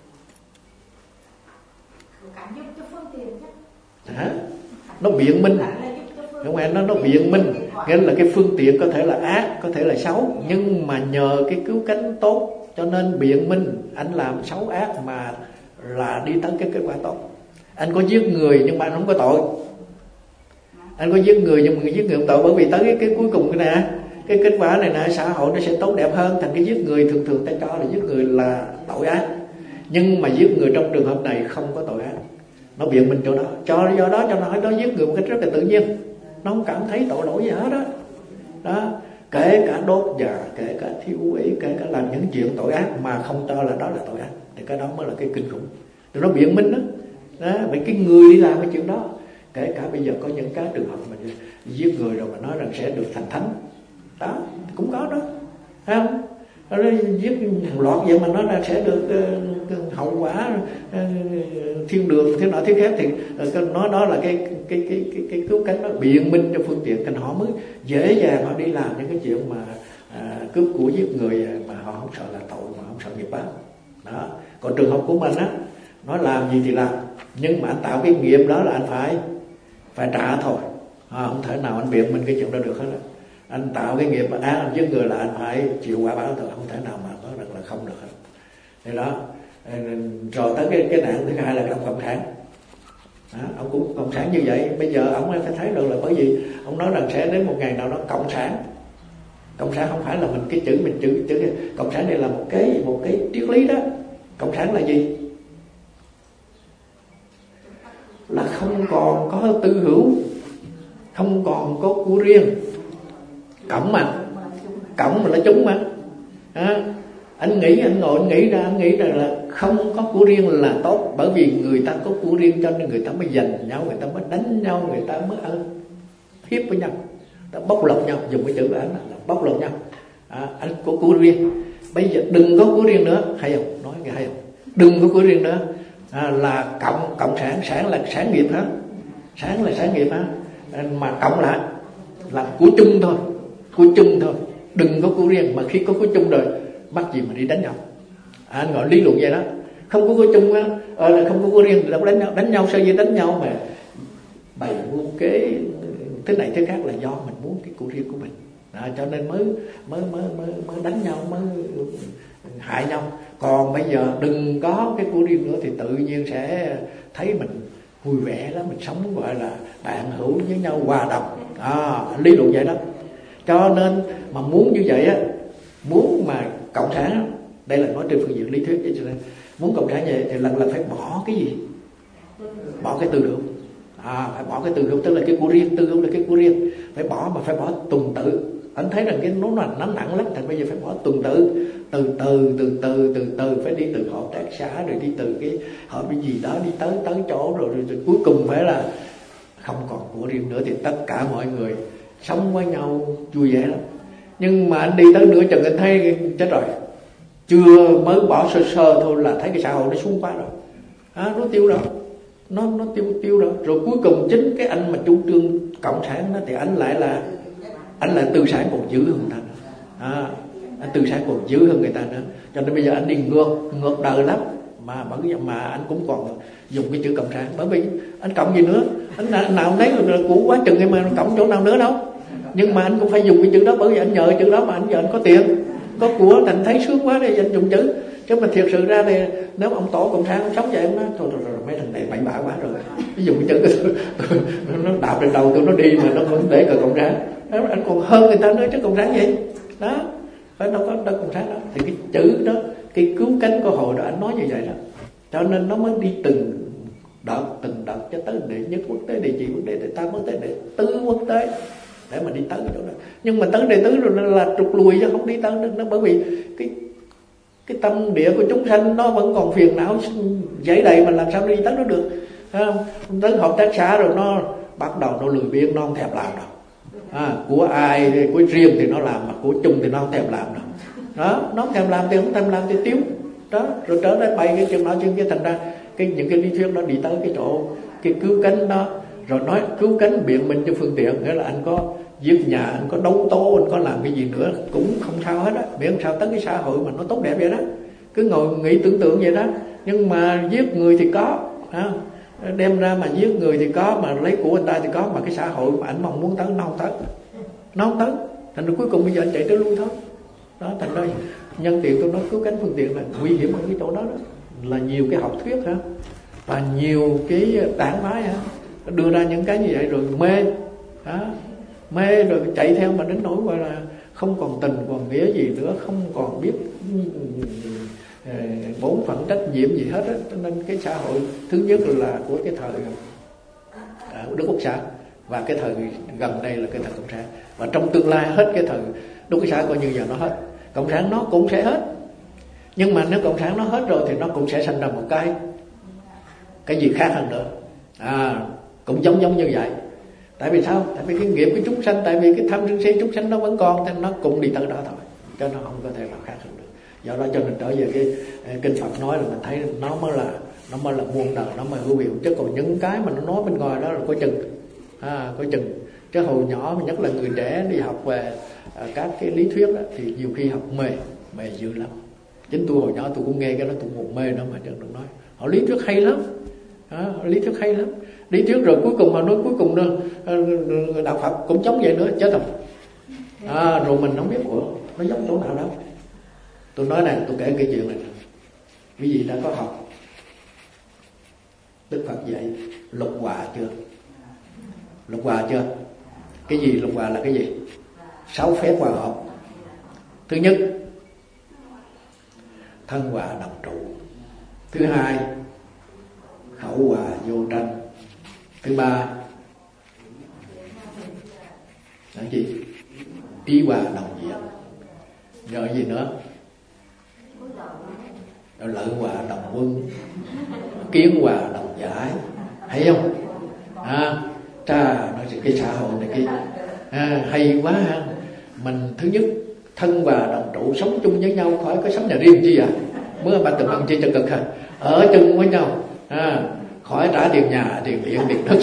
Giúp cho phương tiện chứ. Nó biện minh, không phải nó biện minh, nghĩa là cái phương tiện có thể là ác, có thể là xấu, nhưng mà nhờ cái cứu cánh tốt cho nên biện minh anh làm xấu ác mà là đi tới cái kết quả tốt. Anh có giết người nhưng mà anh không có tội. Anh có giết người nhưng mà giết người không tội, bởi vì tới cái cuối cùng cái nè, cái kết quả này nè, xã hội nó sẽ tốt đẹp hơn. Thành cái giết người thường ta cho là giết người là tội ác, nhưng mà giết người trong trường hợp này không có tội ác. Nó biện minh chỗ đó, do đó cho nó giết người một cách rất là tự nhiên, nó không cảm thấy tội lỗi gì hết đó. Kể cả đốt nhà, kể cả thiêu hủy, kể cả làm những chuyện tội ác mà không cho là đó là tội ác, thì cái đó mới là cái kinh khủng. Thì nó biện minh đó. Vậy cái người đi làm cái chuyện đó, kể cả bây giờ có những cái trường hợp mà giết người rồi mà nói rằng sẽ được thành thánh đó, cũng có đó, thấy không? Nó giết hàng loạt vậy mà nó ra sẽ được hậu quả thiên đường thế nọ thế khác, thì nó đó là cái cứu cánh, nó biện minh cho phương tiện, thành họ mới dễ dàng họ đi làm những cái chuyện mà cướp của giết người mà họ không sợ là tội, mà không sợ nghiệp báo đó. Còn trường hợp của mình á, nó làm gì thì làm, nhưng mà anh tạo cái nghiệp đó là anh phải trả thôi. Không thể nào anh biện minh cái chuyện đó được hết á. Anh tạo cái nghiệp mà anh giết người là anh phải chịu quả báo thôi, không thể nào mà có được là không được hết. Thì đó, rồi tới cái nạn thứ hai là ông cộng sản. Ông cũng cộng sản như vậy. Bây giờ ông phải thấy được là bởi vì ông nói rằng sẽ đến một ngày nào đó cộng sản không phải là mình chữ cộng sản đây là một cái triết lý đó. Cộng sản là gì? Là không còn có tư hữu, không còn có của riêng. Cộng mà là chúng mà. Anh ngồi anh nghĩ rằng là không có của riêng là tốt, bởi vì người ta có của riêng cho nên người ta mới giành nhau, người ta mới đánh nhau, người ta mới ăn hiếp với nhau, ta bóc lột nhau, dùng cái chữ của anh là bóc lột nhau. Anh có của riêng, bây giờ đừng có của riêng nữa, hay không? Nói nghe hay không? Đừng có của riêng nữa. Là cộng sản là sản nghiệp hả? Sản là sản nghiệp hả? Mà cộng lại là của chung thôi, đừng có của riêng. Mà khi có của chung rồi mắc gì mà đi đánh nhau. Anh gọi lý luận vậy đó. Không có của chung á, là không có của riêng thì đâu đánh nhau sao vậy? Đánh nhau mà bày mưu kế thế này thế khác là do mình muốn cái của riêng của mình. Cho nên mới đánh nhau, mới hại nhau. Còn bây giờ đừng có cái của riêng nữa thì tự nhiên sẽ thấy mình vui vẻ lắm, mình sống gọi là bạn hữu với nhau, hòa đồng. Lý luận vậy đó. Cho nên mà muốn như vậy á, muốn mà cộng sản, đây là nói trên phương diện lý thuyết, cho nên muốn cộng sản vậy thì lần là phải bỏ cái gì? Bỏ cái tư hữu. Phải bỏ cái tư hữu, tức là cái của riêng. Tư hữu là cái của riêng, phải bỏ, mà phải bỏ tuần tự. Anh thấy rằng cái nó nặng lắm, thành bây giờ phải bỏ tuần tự, từ phải đi từ hợp tác xã, rồi đi từ cái hợp cái gì đó, đi tới chỗ rồi cuối cùng phải là không còn của riêng nữa, thì tất cả mọi người sống với nhau vui vẻ lắm. Nhưng mà anh đi tới nửa chừng anh thấy chết rồi, chưa mới bỏ sơ thôi là thấy cái xã hội nó xuống quá rồi, nó tiêu rồi, nó tiêu rồi. Rồi cuối cùng chính cái anh mà chủ trương cộng sản đó thì anh lại tư sản còn dữ hơn người ta nữa. Anh tư sản còn dữ hơn người ta nữa. Cho nên bây giờ anh đi ngược đời lắm. Mà anh cũng còn dùng cái chữ cộng sản. Bởi vì anh cộng gì nữa? Anh nào thấy là cũ quá chừng mà cộng chỗ nào nữa đâu. Nhưng mà anh cũng phải dùng cái chữ đó, bởi vì anh nhờ chữ đó mà giờ anh có tiền, có của, thành thấy sướng quá thì anh dùng chữ. Chứ mà thiệt sự ra thì nếu ông tổ cộng sản ông sống vậy, ông nói thôi rồi mấy thằng này bậy bạ quá rồi, ví dụ cái chữ nó đạp lên đầu tôi nó đi mà nó vẫn để cờ cộng sản. Anh còn hơn người ta nữa chứ cộng sản gì đó, phải đâu có cộng sản đó. Thì cái chữ đó, cái cứu cánh của hội đó anh nói như vậy đó, cho nên nó mới đi từng đợt cho tới đệ nhất quốc tế, đệ nhị quốc tế, đệ tam quốc tế, đệ tứ quốc tế để mà đi tới chỗ đó. Nhưng mà tới đệ tứ rồi là trục lùi chứ không đi tới nó, bởi vì cái tâm địa của chúng sanh nó vẫn còn phiền não dãy đầy, mà làm sao đi tới nó được? Tới hợp tác xã rồi nó bắt đầu nó lười biếng, nó không thèm làm đâu. Của ai, của riêng thì nó làm, mà của chung thì nó không thèm làm đâu. Đó, nó không thèm làm thì tiếu đó, rồi trở lại bày cái chuyện đó, chứ thành ra những cái lý thuyết đó đi tới cái chỗ cái cứu cánh đó, rồi nói cứu cánh biện minh cho phương tiện, nghĩa là anh có giết nhà, anh có đấu tố, anh có làm cái gì nữa cũng không sao hết á, miễn sao tới cái xã hội mà nó tốt đẹp vậy đó, cứ ngồi nghĩ tưởng tượng vậy đó. Nhưng mà giết người thì có, đem ra mà giết người thì có, mà lấy của người ta thì có, mà cái xã hội mà anh mong muốn tới nó không tới, thành ra cuối cùng bây giờ anh chạy tới lui thôi. Đó, thành ra nhân tiện tôi nói cứu cánh phương tiện là nguy hiểm ở cái chỗ đó, là nhiều cái học thuyết hả, và nhiều cái tảng phái hả, đưa ra những cái như vậy rồi mê rồi chạy theo, mà đến nỗi gọi là không còn tình còn nghĩa gì nữa, không còn biết bổn phận trách nhiệm gì hết á. Cho nên cái xã hội thứ nhất là của cái thời Đức Quốc xã, và cái thời gần đây là cái thời Cộng sản, và trong tương lai hết cái thời Đức Quốc xã coi như giờ nó hết, Cộng sản nó cũng sẽ hết. Nhưng mà nếu Cộng sản nó hết rồi thì nó cũng sẽ sinh ra một cái gì khác hơn nữa, cũng giống như vậy. Tại vì sao? Tại vì cái nghiệp của chúng sanh, tại vì cái tham sân si chúng sanh nó vẫn còn, thì nó cũng đi tới đó thôi, cho nó không có thể nào khác hơn được. Do đó cho nên trở về cái kinh Phật nói là mình thấy nó mới là muôn đời, nó mới hữu hiệu. Chứ còn những cái mà nó nói bên ngoài đó là có chừng. Chứ hồi nhỏ, nhất là người trẻ đi học về các cái lý thuyết đó, thì nhiều khi học mê dữ lắm. Chính tôi hồi nhỏ tôi cũng nghe cái đó, tôi còn mê nữa mà chẳng được nói. Họ lý thuyết hay lắm, lý thuyết rồi cuối cùng họ nói cuối cùng đạo Phật cũng giống vậy nữa, chết rồi. Rồi mình không biết nó giống chỗ nào đâu. Tôi nói này, tôi kể cái chuyện này. Quý vị đã có học Đức Phật dạy lục hòa chưa? Lục hòa chưa? Cái gì lục hòa là cái gì? 6 phép hòa hợp. Thứ nhất, thân hòa đồng trụ. Thứ hai, khẩu hòa vô tranh. Thứ ba là gì? Ý hòa đồng diệt. Rồi gì nữa? Rồi lợi hòa đồng quân, kiến hòa đồng giải. Thấy không? Nói cái xã hội này hay quá ha. Mình thứ nhất, thân hòa đồng trụ, sống chung với nhau, khỏi có sống nhà riêng chi à. Mới ba tự bằng chi cho cực ha. Ở chung với nhau, khỏi trả tiền nhà, tiền điện, tiền đất.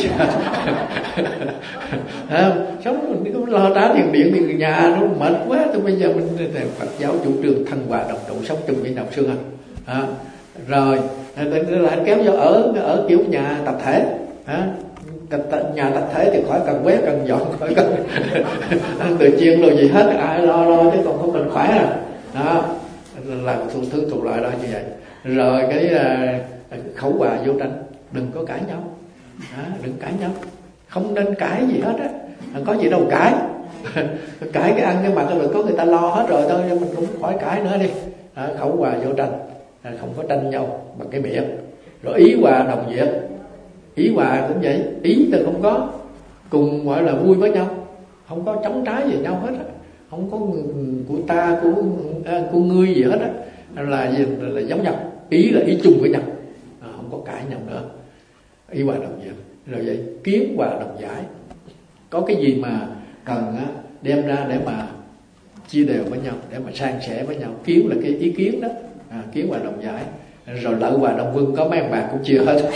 Sống mình không lo trả tiền điện, tiền nhà, nó mệt quá. Tôi bây giờ mình Phật giáo chủ trương thân hòa đồng trụ, sống chung với nhau xương ha. Rồi lại kéo vô ở kiểu nhà tập thể. Nhà tập thể thì khỏi cần quét, cần dọn, khỏi cần ăn từ chiên rồi gì hết, ai lo chứ còn không cần khỏe à. Đó là thứ thuộc loại đó như vậy. Rồi cái khẩu hòa vô tranh, đừng có cãi nhau, đừng cãi nhau, không nên cãi gì hết á, có gì đâu cãi. Cãi cái ăn cái mặt rồi có người ta lo hết rồi thôi, mình cũng khỏi cãi nữa đi. Khẩu hòa vô tranh, không có tranh nhau bằng cái miệng. Rồi ý hòa đồng diệt. Ý hòa cũng vậy, ý thì không có cùng gọi là vui với nhau, không có chống trái về nhau hết á, không có của ta của ngươi gì hết á, là giống nhau. Ý là ý chung với nhau, không có cãi nhau nữa. Ý hòa đồng diệt. Rồi vậy kiến hòa đồng giải. Có cái gì mà cần á, đem ra để mà chia đều với nhau, để mà san sẻ với nhau. Kiến là cái ý kiến đó, kiến hòa đồng giải. Rồi lợi hòa đồng quân, có mấy ông bà cũng chia hết.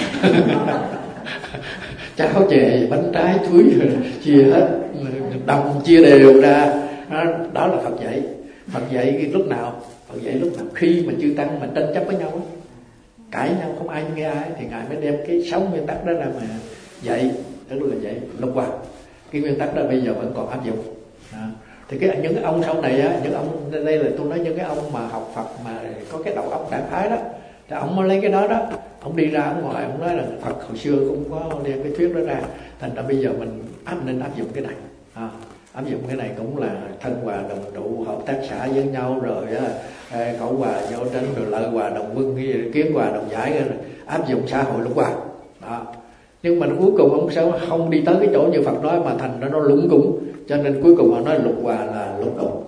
Cháo chè, bánh trái, chuối chia hết, đồng chia đều ra. Đó là Phật dạy. Phật dạy lúc nào? Phật dạy lúc nào? Khi mà chư tăng mà tranh chấp với nhau, cãi nhau không ai nghe ai, thì Ngài mới đem cái 6 nguyên tắc đó ra mà dạy. Tức là dạy lục hòa. Cái nguyên tắc đó bây giờ vẫn còn áp dụng. Thì những cái ông sau này á, những ông đây là tôi nói những cái ông mà học Phật mà có cái đầu óc đại khái đó, thì ông mới lấy cái đó đó, ông đi ra ở ngoài, ông nói là Phật hồi xưa cũng có đem cái thuyết đó ra, thành ra bây giờ mình nên áp dụng cái này. Áp dụng cái này cũng là thân hòa đồng trụ, hợp tác xã với nhau, rồi khẩu hòa vô tranh, rồi lợi hòa đồng quân, kiến hòa đồng giải, áp dụng xã hội lục hòa. Nhưng mà cuối cùng ông sẽ không đi tới cái chỗ như Phật nói, mà thành ra nó lũng củng, cho nên cuối cùng họ nói lục hòa là lục đục.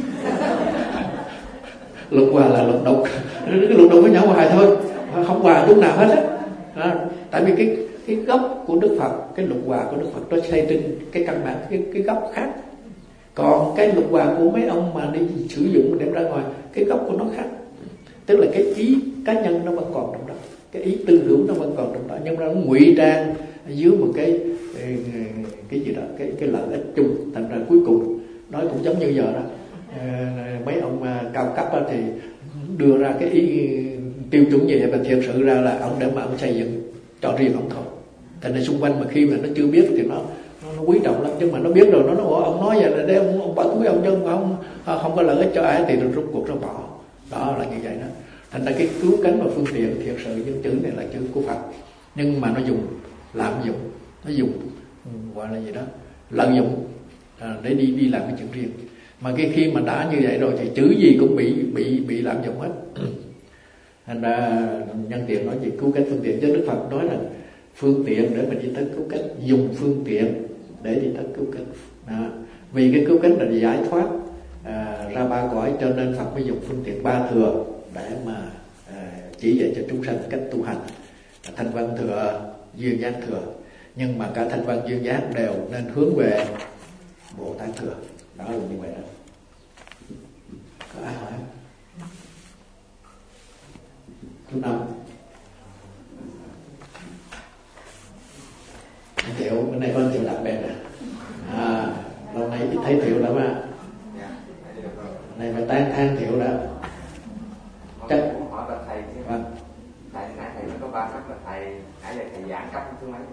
Lục hòa là lục đục, lục đục với nhau hoài thôi, không hòa chút nào hết á. Tại vì cái gốc của Đức Phật, cái lục hòa của Đức Phật nó xây trên cái căn bản cái gốc khác. Còn cái lục hòa của mấy ông mà đi sử dụng đem ra ngoài, cái gốc của nó khác. Tức là cái ý cá nhân nó vẫn còn trong đó, cái ý tư hữu nó vẫn còn trong đó, nhưng mà nó ngụy trang dưới một cái gì đó, cái lợi ích chung. Thành ra cuối cùng nói cũng giống như giờ đó, mấy ông cao cấp thì đưa ra cái ý tiêu chuẩn gì và thiệt sự ra là ông để mà ông xây dựng cho riêng ông thôi. Thành ra xung quanh mà khi mà nó chưa biết thì nó quý trọng lắm, nhưng mà nó biết rồi nó nói ông nói vậy là để ông bỏ túi ông, chứ không có lợi ích cho ai, thì rốt cuộc nó bỏ. Đó là như vậy đó. Thành ra cái cứu cánh và phương tiện thiệt sự những chữ này là chữ của Phật, nhưng mà nó dùng lạm dụng, nó dùng gọi là gì đó lợi dụng để đi làm cái chuyện riêng. Mà cái khi mà đã như vậy rồi thì chữ gì cũng bị lạm dụng hết. Thành ra nhân tiện nói gì cứu cánh phương tiện, chứ Đức Phật nói là phương tiện để mình đi tới cứu cánh, dùng phương tiện để đi tới cứu cánh. Vì cái cứu cánh là giải thoát ra ba cõi, cho nên Phật mới dùng phương tiện ba thừa để mà chỉ dạy cho chúng sanh cách tu hành. Thanh văn thừa, duyên giác thừa, nhưng mà cả thanh văn duyên giác đều nên hướng về Bồ Tát thừa. Đó là như vậy đó. Có ai hỏi? Chú Năm. Thiệu, bên này có anh Thiệu đặc biệt nè. Lâu nay ít thấy Thiệu lắm á. Này phải than Thiệu đó. Chắc hỏi bà thầy chứ. Vâng. Tại nãy thầy nó có 3 cấp là thầy, nãy giờ thầy giảng cấp thứ mấy?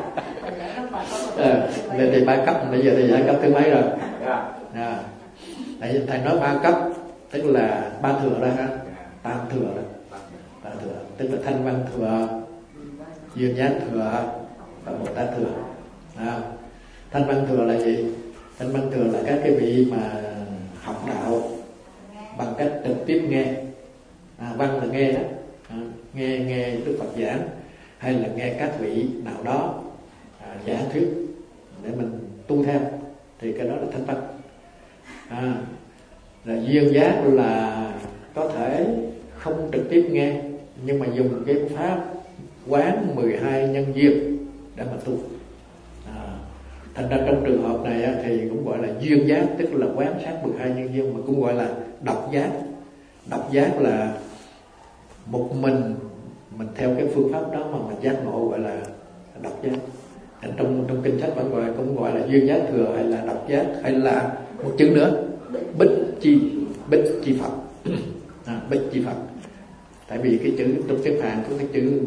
Lên thì 3 cấp, bây giờ thì giảng cấp thứ mấy rồi? thầy nói 3 cấp tức là 3 thừa đó ha, tam thừa đó, 3 thừa tức là thanh văn thừa, duyên giác thừa và Bồ Tát thừa. Thanh văn thừa là gì? Thanh văn thừa là các cái vị mà học đạo bằng cách trực tiếp nghe. Văn là nghe đó, nghe Đức Phật giảng, hay là nghe các vị nào đó giảng thuyết để mình tu theo, thì cái đó là thanh văn. Là duyên giác là có thể không trực tiếp nghe, nhưng mà dùng cái pháp quán 12 nhân duyên để mà tu. Thành ra trong trường hợp này thì cũng gọi là duyên giác, tức là quán sát 12 nhân duyên, mà cũng gọi là độc giác. Độc giác là một mình theo cái phương pháp đó mà mình giác ngộ, gọi là độc giác. Trong kinh sách vẫn cũng gọi là duyên giác thừa, hay là độc giác, hay là một chữ nữa, bích chi Phật. Bích chi Phật. Tại vì cái chữ trong tiếng Hàn có cái chữ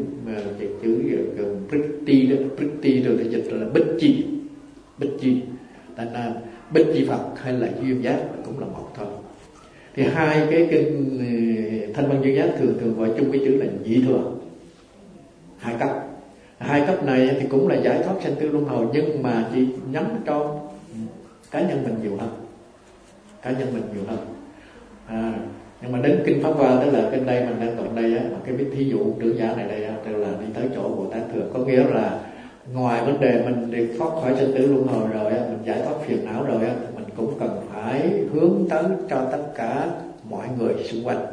pretty rồi thì dịch là bích chi. Thành ra bích chi Phật hay là duyên giác cũng là một thôi. Thì hai cái kinh thanh văn duyên giác thường gọi chung cái chữ là nhị thừa. Hai cấp này thì cũng là giải thoát sanh tử luân hồi, nhưng mà chỉ nhắm cho cá nhân mình nhiều hơn. Nhưng mà đến kinh Pháp Hoa, tức là cái đây mình đang tụng đây mà cái thí dụ trưởng giả này đây, tức là đi tới chỗ Bồ Tát thừa, có nghĩa là ngoài vấn đề mình được thoát khỏi sanh tử luân hồi rồi, mình giải thoát phiền não rồi, mình cũng cần phải hướng tới cho tất cả mọi người xung quanh.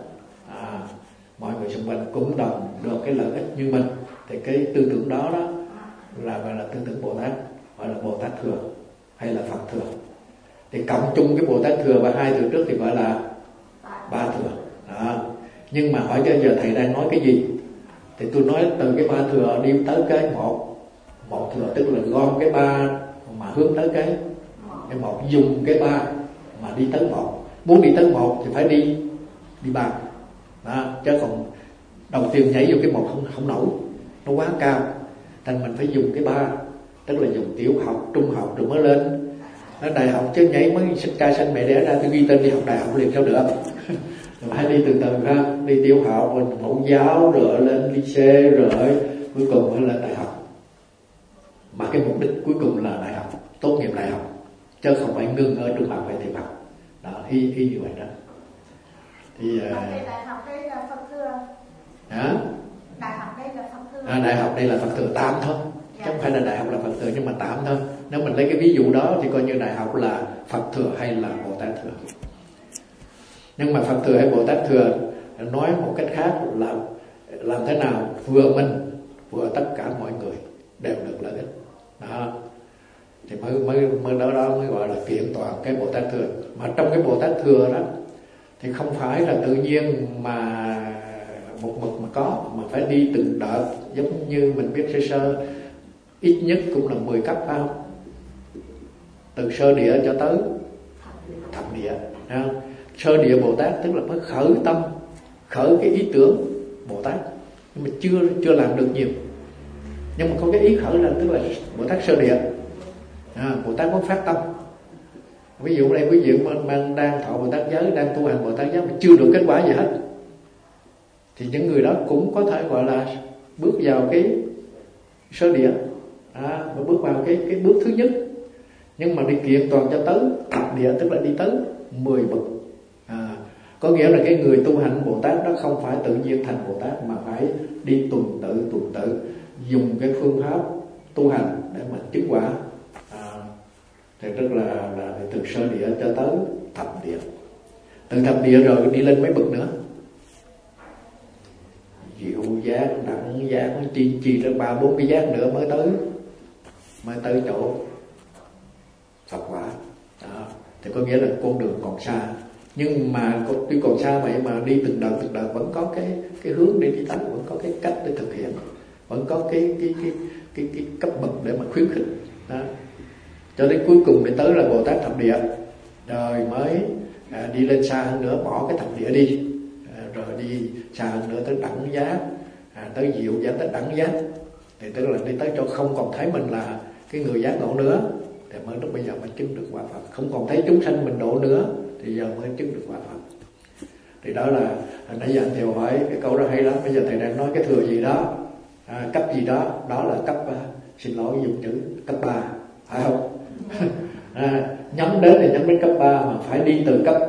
Mọi người xung quanh cũng đồng được cái lợi ích như mình. Thì cái tư tưởng đó là gọi là tư tưởng Bồ Tát, gọi là Bồ Tát thừa hay là Phật thừa. Thì cộng chung cái Bồ Tát thừa và hai thừa trước thì gọi là 3 thừa. Nhưng mà hỏi cho giờ thầy đang nói cái gì? Thì tôi nói từ cái 3 thừa đi tới cái một thừa, tức là gom cái 3 mà hướng tới cái một, dùng cái 3 mà đi tới một. Muốn đi tới một thì phải đi 3. Chứ còn đầu tiên nhảy vô cái một không nổi, nó quá cao. Thành mình phải dùng cái 3, tức là dùng tiểu học, trung học rồi mới lên nó đại học, chứ nhảy mới sinh cha sinh mẹ đẻ ra tôi ghi tên đi học đại học liền sao được. Phải đi từ từ ha, đi tiểu học rồi mẫu giáo rồi lên lycée rồi cuối cùng mới lên đại học. Mà cái mục đích cuối cùng là đại học, tốt nghiệp đại học, chứ không phải ngưng ở trung học hay tiểu học. Đó, y như vậy đó. Thì đại học đây là Phật thừa. Đại học đây là Phật thừa. Đại học đây là Phật thừa tạm thôi, chứ không phải là đại học là Phật thừa, nhưng mà tạm thôi. Nếu mình lấy cái ví dụ đó thì coi như đại học là Phật thừa hay là Bồ Tát thừa. Nhưng mà Phật thừa hay Bồ Tát thừa nói một cách khác là làm thế nào vừa mình vừa tất cả mọi người đều được lợi ích. Đó. Thì mới đó mới gọi là kiện toàn cái Bồ Tát thừa. Mà trong cái Bồ Tát thừa đó thì không phải là tự nhiên mà một mực mà có, mà phải đi từng đợt. Giống như mình biết sơ ít nhất cũng là 10 cấp, phải không? Từ sơ địa cho tới thập địa. Sơ địa Bồ Tát tức là mới khởi tâm, khởi cái ý tưởng Bồ Tát, nhưng mà chưa làm được nhiều. Nhưng mà có cái ý khởi là tức là Bồ Tát sơ địa. Bồ Tát mới phát tâm. Ví dụ đây quý vị mà đang thọ Bồ Tát giới, đang tu hành Bồ Tát giới mà chưa được kết quả gì hết, thì những người đó cũng có thể gọi là bước vào cái sơ địa, và bước vào cái bước thứ nhất. Nhưng mà đi kiện toàn cho tới thập địa, tức là đi tới 10 bậc. Có nghĩa là cái người tu hành Bồ Tát đó không phải tự nhiên thành Bồ Tát, mà phải đi tuần tự dùng cái phương pháp tu hành để mà chứng quả. Thì tức là từ sơ địa cho tới thập địa. Từ thập địa rồi đi lên mấy bậc nữa, diệu giác, đẳng giác, chi ra 3-4 cái giác nữa mới tới chỗ Phật quả. Thì có nghĩa là con đường còn xa. Nhưng mà tuy còn xa vậy mà đi từng đợt vẫn có cái hướng để đi tới, vẫn có cái cách để thực hiện, vẫn có cái cấp bậc để mà khuyến khích. Đó. Cho đến cuối cùng để tới là Bồ Tát thập địa, rồi mới đi lên xa hơn nữa, bỏ cái thập địa đi, rồi đi xa hơn nữa tới đẳng giác, tới diệu giác, tới đẳng giác. Thì tức là đi tới chỗ không còn thấy mình là cái người giác ngộ nữa, thì mới lúc bây giờ mình chứng được quả Phật. Không còn thấy chúng sanh mình độ nữa, thì giờ mới chứng được quả Phật. Thì đó là nãy giờ anh Thiều hỏi cái câu đó hay lắm. Bây giờ thầy đang nói cái thừa gì đó, cấp gì đó, đó là cấp xin lỗi dùng chữ cấp 3, phải không? Nhắm đến thì nhắm đến cấp 3 mà phải đi từ cấp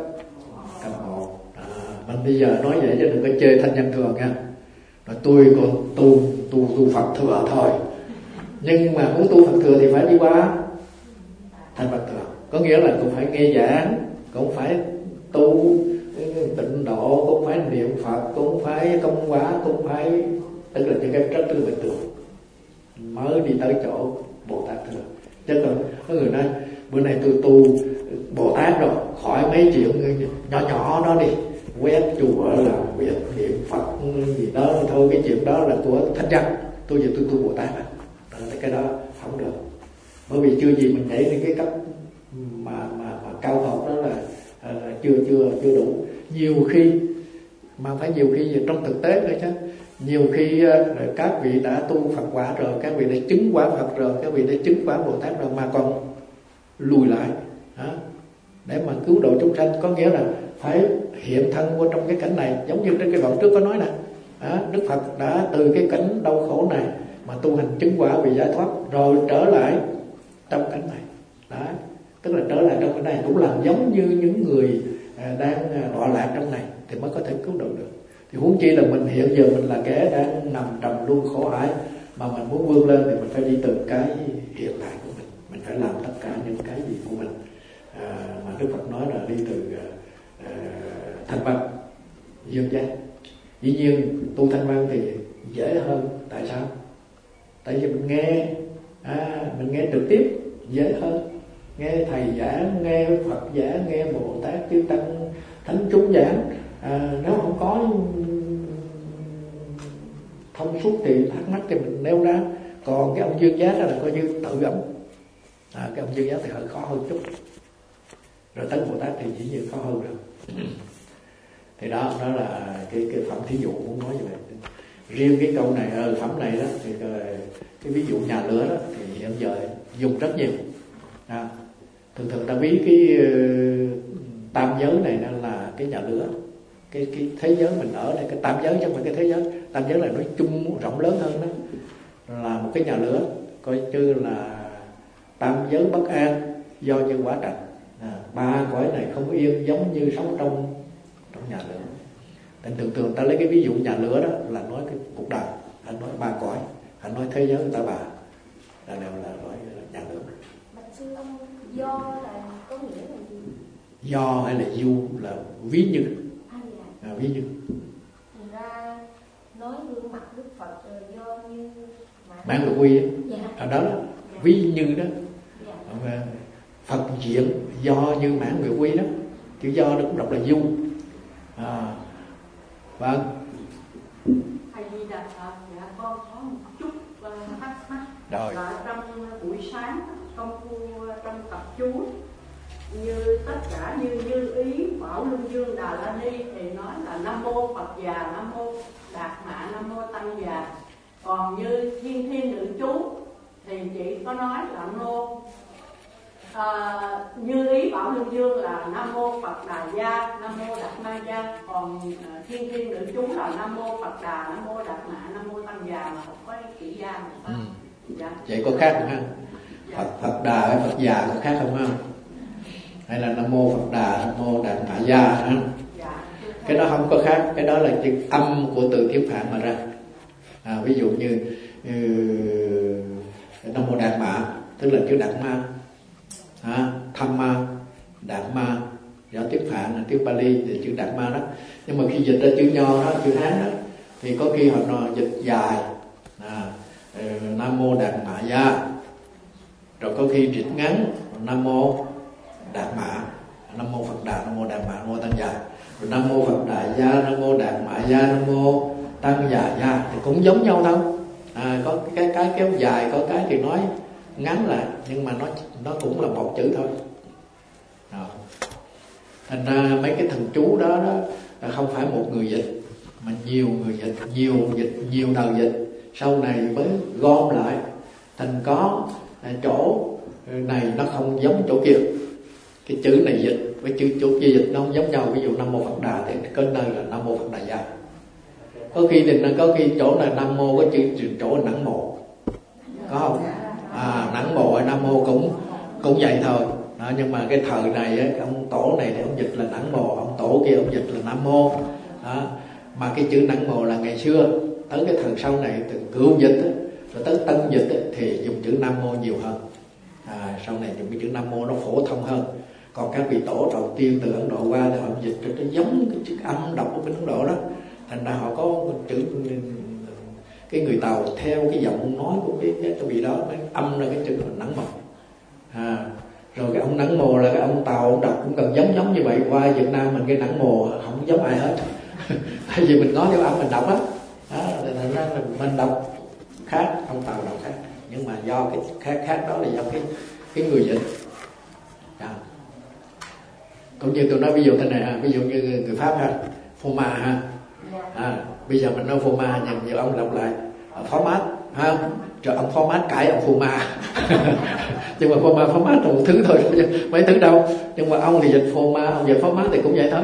1. Mình bây giờ nói vậy chứ đừng có chê thanh văn thường nha. Rồi tôi còn tu Phật thừa thôi, nhưng mà muốn tu Phật thừa thì phải đi qua thành Phật thừa. Có nghĩa là cũng phải nghe giảng, cũng phải tu tịnh độ, cũng phải niệm Phật, cũng phải công quả, cũng phải, tức là những cái rất tư bình thường mới đi tới chỗ Bồ Tát thừa. Chứ còn có người nói bữa nay tôi tu Bồ Tát rồi, khỏi mấy chuyện nhỏ nhỏ đó đi, quét chùa làm việc niệm Phật gì đó thôi, cái chuyện đó là của thánh văn, tôi giờ tôi tu Bồ Tát cái đó không được. Bởi vì chưa gì mình nhảy đến cái cấp mà cao học đó là chưa đủ. Nhiều khi mà phải nhiều khi trong thực tế thôi chứ, nhiều khi các vị đã tu Phật quả rồi, các vị đã chứng quả Phật rồi, các vị đã chứng quả Bồ Tát rồi mà còn lùi lại để mà cứu độ chúng sanh. Có nghĩa là phải hiện thân vô trong cái cảnh này, giống như trên cái đoạn trước có nói nè, Đức Phật đã từ cái cảnh đau khổ này mà tu hành chứng quả vì giải thoát rồi trở lại trong cảnh này. Đó, tức là trở lại trong cảnh này cũng làm giống như những người đang đọa lạc trong này thì mới có thể cứu độ được. Thì huống chi là mình hiện giờ mình là kẻ đang nằm trầm luân khổ ải, mà mình muốn vươn lên thì mình phải đi từ cái hiện tại của mình phải làm tất cả những cái gì của mình mà Đức Phật nói là đi từ thanh văn dương giác. Dĩ nhiên tu thanh văn thì dễ hơn. Tại sao? Tại vì mình nghe trực tiếp dễ hơn, nghe thầy giảng, nghe Phật giảng, nghe Bồ Tát chư tăng thánh chúng giảng. Nếu không có thông suốt thì thắc mắc thì mình nêu ra. Còn cái ông dương giác đó là coi như tự ẩm. Cái ông dương giác thì hơi khó hơn chút. Rồi tấn Bồ Tát thì dĩ nhiên khó hơn rồi. Thì đó là cái phẩm thí dụ muốn nói như vậy. Riêng cái câu này phẩm này đó thì cái ví dụ nhà lửa đó thì hiện giờ dùng rất nhiều. Thường ta ví cái tam giới này là cái nhà lửa. Cái thế giới mình ở đây, cái tam giới chứ không phải cái thế giới. Tam giới là nói chung rộng lớn hơn đó, là một cái nhà lửa, coi như là tam giới bất an do nhân quả trạch. Ba cõi này không yên giống như sống trong nhà lửa. Thành thường ta lấy cái ví dụ nhà lửa đó là nói cái cuộc đời, anh nói ba cõi, anh nói thế giới người ta bà là nói nhà lửa. Bạch sư ông, do là có nghĩa là gì? Do hay là du là ví như. Ví như. Thành ra nói gương mặt Đức Phật do như Mãn Nguyệt Quy đó là ví như đó. Phật diện do như Mãn Nguyệt Quy đó. Chữ do nó cũng đọc là du. Vâng. Thầy Di Đà Phật, dạ con có một chút thắc mắc. Rồi. Là trong buổi sáng công phu trong tập chú, như tất cả như ý Bảo Luân Dương Đà La Ni thì nói là Nam Mô Phật Già, Nam Mô Đạt Mạ, Nam Mô Tăng Già. Còn như Thiên Thiên Nữ Chú thì chỉ có nói là như ý Bảo Luân Dương là Nam Mô Phật Đà Gia, Nam Mô Đạt Ma Gia. Còn Thiên Thiên Nữ Chú là Nam Mô Phật Đà, Nam Mô Đạt Mạ, Nam Mô Tăng Già, mà không có chữ Gia mà. Dạ. Vậy có khác không ha? Dạ. Phật Đà với Phật Già có khác không ha? Hay là Nam Mô Phật Đà, Nam Mô Đạt Mạ Gia ha? Dạ. Cái đó không có khác, cái đó là chữ âm của từ tiếng Phạn mà ra. Ví dụ như Nam Mô Đạt Mạ tức là chữ Đạt Ma, Tham Ma, Đạt Ma. Do tiếng Phạn là tiếng Pali thì chữ Đạt Ma đó. Nhưng mà khi dịch ra chữ Nho đó, chữ Hán đó, thì có khi họ nói dịch dài Nam Mô Đạt Mạ Gia, rồi có khi dịch ngắn Nam Mô Đạt Mạ, Nam Mô Phật Đà, Nam Mô Đạt Mạ, Nam Mô Tăng Già. Rồi Nam Mô Phật Đà Gia, Nam Mô Đạt Mạ Gia, Nam Mô Tăng Già Gia thì cũng giống nhau thôi. Có cái kéo dài, có cái thì nói ngắn lại, nhưng mà nó cũng là một chữ thôi. Thành ra mấy cái thần chú đó là không phải một người dịch, mà nhiều người dịch, nhiều đầu dịch, sau này mới gom lại thành có chỗ này nó không giống chỗ kia. Cái chữ này dịch với chữ dịch nó không giống nhau. Ví dụ Nam Mô Phật Đà thì có nơi là Nam Mô Phật Đà Gia, có khi chỗ là Nam Mô có chữ chỗ là Nẵng Mô, có không? Nẵng Mô ở Nam Mô cũng vậy thôi đó. Nhưng mà cái thời này á, ông tổ này thì ông dịch là Nẵng Mô, ông tổ kia ông dịch là Nam Mô đó. Mà cái chữ Nẵng Mô là ngày xưa, tới cái thời sau này từ cựu dịch á, rồi tới tân dịch á, thì dùng chữ Nam Mô nhiều hơn. Sau này dùng cái chữ Nam Mô nó phổ thông hơn. Còn các vị tổ đầu tiên từ Ấn Độ qua thì họ dịch cho nó giống cái chữ âm đọc ở bên Ấn Độ đó, thành ra họ có chữ, cái người Tàu theo cái giọng nói của cái vị đó mới âm ra cái chữ Nẵng Mô. Rồi cái ông Nẵng Mô là cái ông Tàu ông đọc cũng cần giống như vậy. Qua Việt Nam mình cái Nẵng Mô không giống ai hết tại vì mình nói theo âm mình đọc á, thành ra mình đọc khác, ông Tàu đọc khác. Nhưng mà do cái khác đó là do cái người dịch. Cũng như tôi nói ví dụ thế này ví dụ như người Pháp ha, phô ma ha, bây giờ mình nói phô ma, nhưng nhiều ông đọc lại phó mát ha, rồi ông phó mát cãi ông phô ma nhưng mà phô ma là một thứ thôi, mấy thứ đâu. Nhưng mà ông thì dịch phô ma, ông dịch phó mát thì cũng vậy thôi.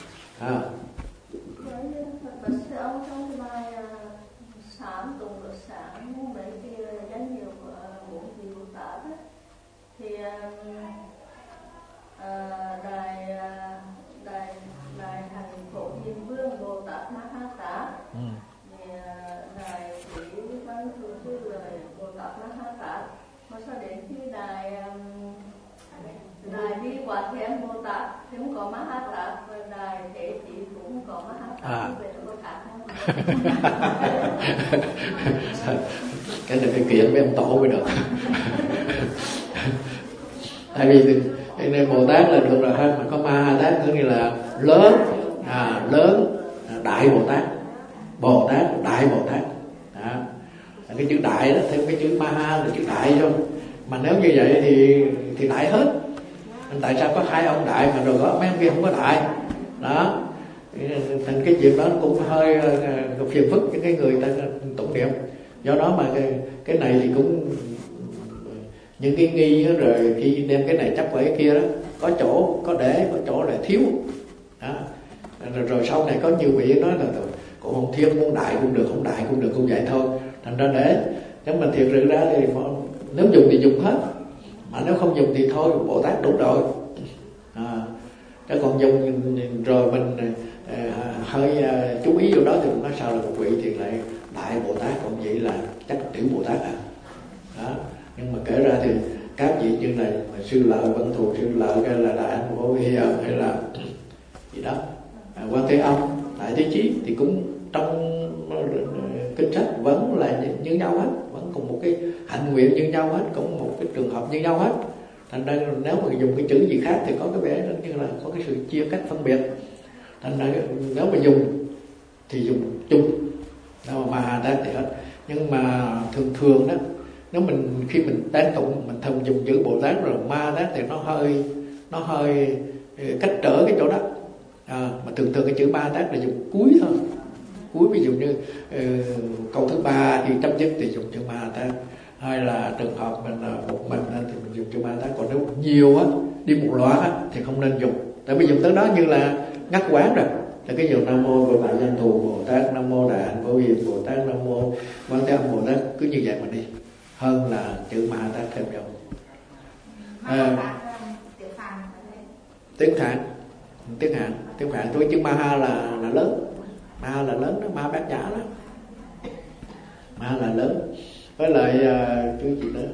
Đại hành Phổ Diên Vương Bồ Tát Ma Ha Tát, đại chỉ văn thường sư lời Bồ Tát Ma Ha Tát, mà sau đến khi đại Bi Quán Thế Âm Bồ Tát thì cũng có Ma Ha Tát, và đại Thế Chí cũng có Ma Ha Tát. Vậy là Bồ Tát cái này phải kiện với ông tổ mới được tại vì nên Bồ Tát là được rồi ha, mà có Ma Ha Tát có nghĩa là lớn, lớn, Đại Bồ Tát, Bồ Tát, Đại Bồ Tát đó. Cái chữ đại đó thêm cái chữ Ma Ha là chữ đại thôi. Mà nếu như vậy thì đại hết. Tại sao có hai ông đại mà rồi có mấy ông kia không có đại đó? Thành cái chuyện đó cũng hơi phiền phức cho cái người ta tụng niệm. Do đó mà cái này thì cũng những cái nghi đó, rồi khi đem cái này chấp vào cái kia đó, có chỗ có để, có chỗ là thiếu đó. Rồi sau này có nhiều vị nói là cũng không thiên muốn đại cũng được, không đại cũng được, cũng vậy thôi. Thành ra để nếu mà thiệt sự ra thì nếu dùng thì dùng hết, mà nếu không dùng thì thôi, Bồ Tát đủ rồi. Chứ còn dùng rồi mình hơi chú ý vô đó thì nói sao là một vị thì lại Đại Bồ Tát, còn vậy là chắc là Tiểu Bồ Tát đó. Nhưng mà kể ra thì các vị như này Sư Lợi, Văn Thù Sư Lợi, hay là Đại Anh Phổ Hiền, hay là gì đó Quan Thế Âm, Đại Thế Chí thì cũng trong kinh sách vẫn là như nhau hết, vẫn cùng một cái hạnh nguyện như nhau hết, cũng một cái trường hợp như nhau hết. Thành ra nếu mà dùng cái chữ gì khác thì có cái vẻ như là có cái sự chia cách phân biệt. Thành ra nếu mà dùng thì dùng chung, đâu mà Ma Tát thì hết. Nhưng mà thường đó, nếu mình khi mình tán tụng mình thường dùng chữ Bồ Tát rồi Ma Tát thì nó hơi cách trở cái chỗ đó. Mà thường cái chữ Ma Tát là dùng cuối thôi. Cuối ví dụ như câu thứ 3 khi chấm dứt thì dùng chữ Ma Tát, hay là trường hợp mình một mình thì mình dùng chữ Ma Tát. Còn nếu nhiều á, đi một loạt á, thì không nên dùng. Tại vì dùng tới đó như là ngắt quán rồi. Là cái dùng Nam Mô Đại Danh Thù Bồ Tát, Nam Mô Đại Hạnh Phổ Hiền Bồ Tát, Nam Mô Quan Thế Âm Bồ Tát, cứ như vậy mà đi, hơn là chữ Ma Tát thêm vào. Tiếng Phạn tôi chữ Ma Ha là lớn, Ma Ha là lớn đó, Ma Bát Nhã đó, Ma Ha là lớn. Với lại cái gì đó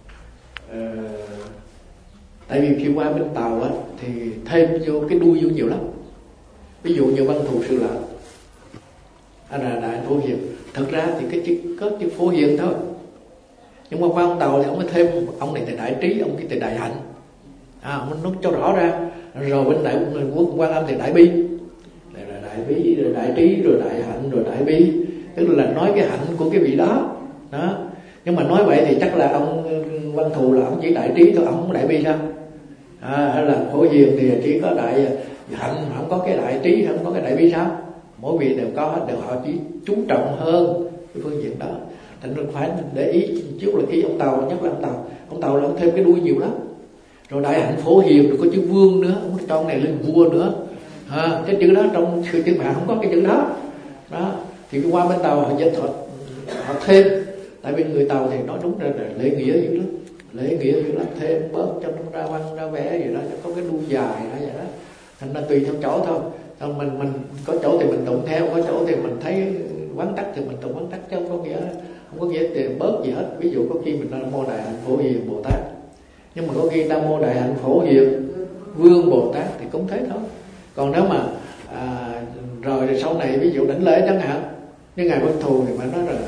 tại vì khi qua bên Tàu á thì thêm vô cái đuôi vô nhiều lắm. Ví dụ như Văn Thù Sư Lợi hay là Đại Phổ Hiền, thực ra thì cái chữ Phổ Hiền thôi, nhưng mà qua ông Tàu thì ông mới thêm ông này thì Đại Trí, ông kia thì Đại Hạnh, ông nói cho rõ ra. Rồi bên Đại Quốc Quan Âm thì Đại Bi, là Đại Bi, rồi Đại Trí, rồi Đại Hạnh, rồi Đại Bi, tức là nói cái hạnh của cái vị đó. Nhưng mà nói vậy thì chắc là ông Văn Thù là ông chỉ Đại Trí thôi, ông không có Đại Bi sao? Hay là Phổ Hiền thì chỉ có Đại Hạnh, không có cái Đại Trí, không có cái Đại Bi sao? Mỗi vị đều có hết, đều họ chỉ chú trọng hơn cái phương diện đó. Thành ra phải để ý trước là khi ông Tàu, nhất là ông Tàu là ông thêm cái đuôi nhiều lắm. Rồi đại hạnh phổ hiền, rồi có chữ vương nữa, ông cho ông này lên vua nữa. Cái chữ đó trong chữ Mạn không có cái chữ đó. Thì qua bên Tàu họ dịch họ thêm. Tại vì người Tàu thì nói đúng là lễ nghĩa dữ lắm. Lễ nghĩa dữ lắm, thêm bớt cho nó ra văn ra vẽ gì đó, cho có cái đuôi dài đó vậy đó. Thành ra tùy theo chỗ thôi. Còn mình có chỗ thì mình tụng theo, có chỗ thì mình thấy vắn tắt thì mình tụng vắn tắt, chứ không có nghĩa thì bớt gì hết. Ví dụ có khi mình Nam Mô Đại Hạnh Phổ Hiền Bồ Tát, nhưng mà có khi Nam Mô Đại Hạnh Phổ Hiền Vương Bồ Tát thì cũng thế thôi. Còn nếu mà rồi thì sau này ví dụ đảnh lễ chẳng hạn, như Ngài Vân Thù thì phải nói là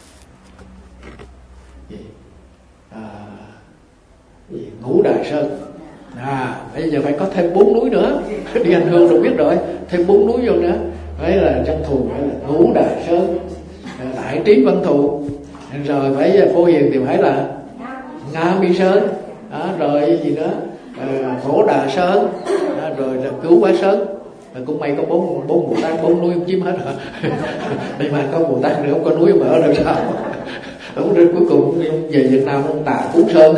Ngũ Đại Sơn. Bây giờ phải có thêm 4 núi nữa. Đi hành hương rồi biết rồi, thêm 4 núi vô nữa. Đấy là Vân Thù, phải là Ngũ Đại Sơn, Đại Trí Vân Thù. Rồi phải Phổ Hiền thì phải là Nga Mi Sơn. Rồi gì nữa, Phổ Đà Sơn, rồi là Cứu Quá Sơn. Cũng may có 4 Bồ Tát, 4 núi không chiếm hết rồi. Đây mà có Bồ Tát nữa, không có núi mà ở đâu sao. Đúng rồi, cuối cùng về Việt Nam ông Tà Cú Sơn.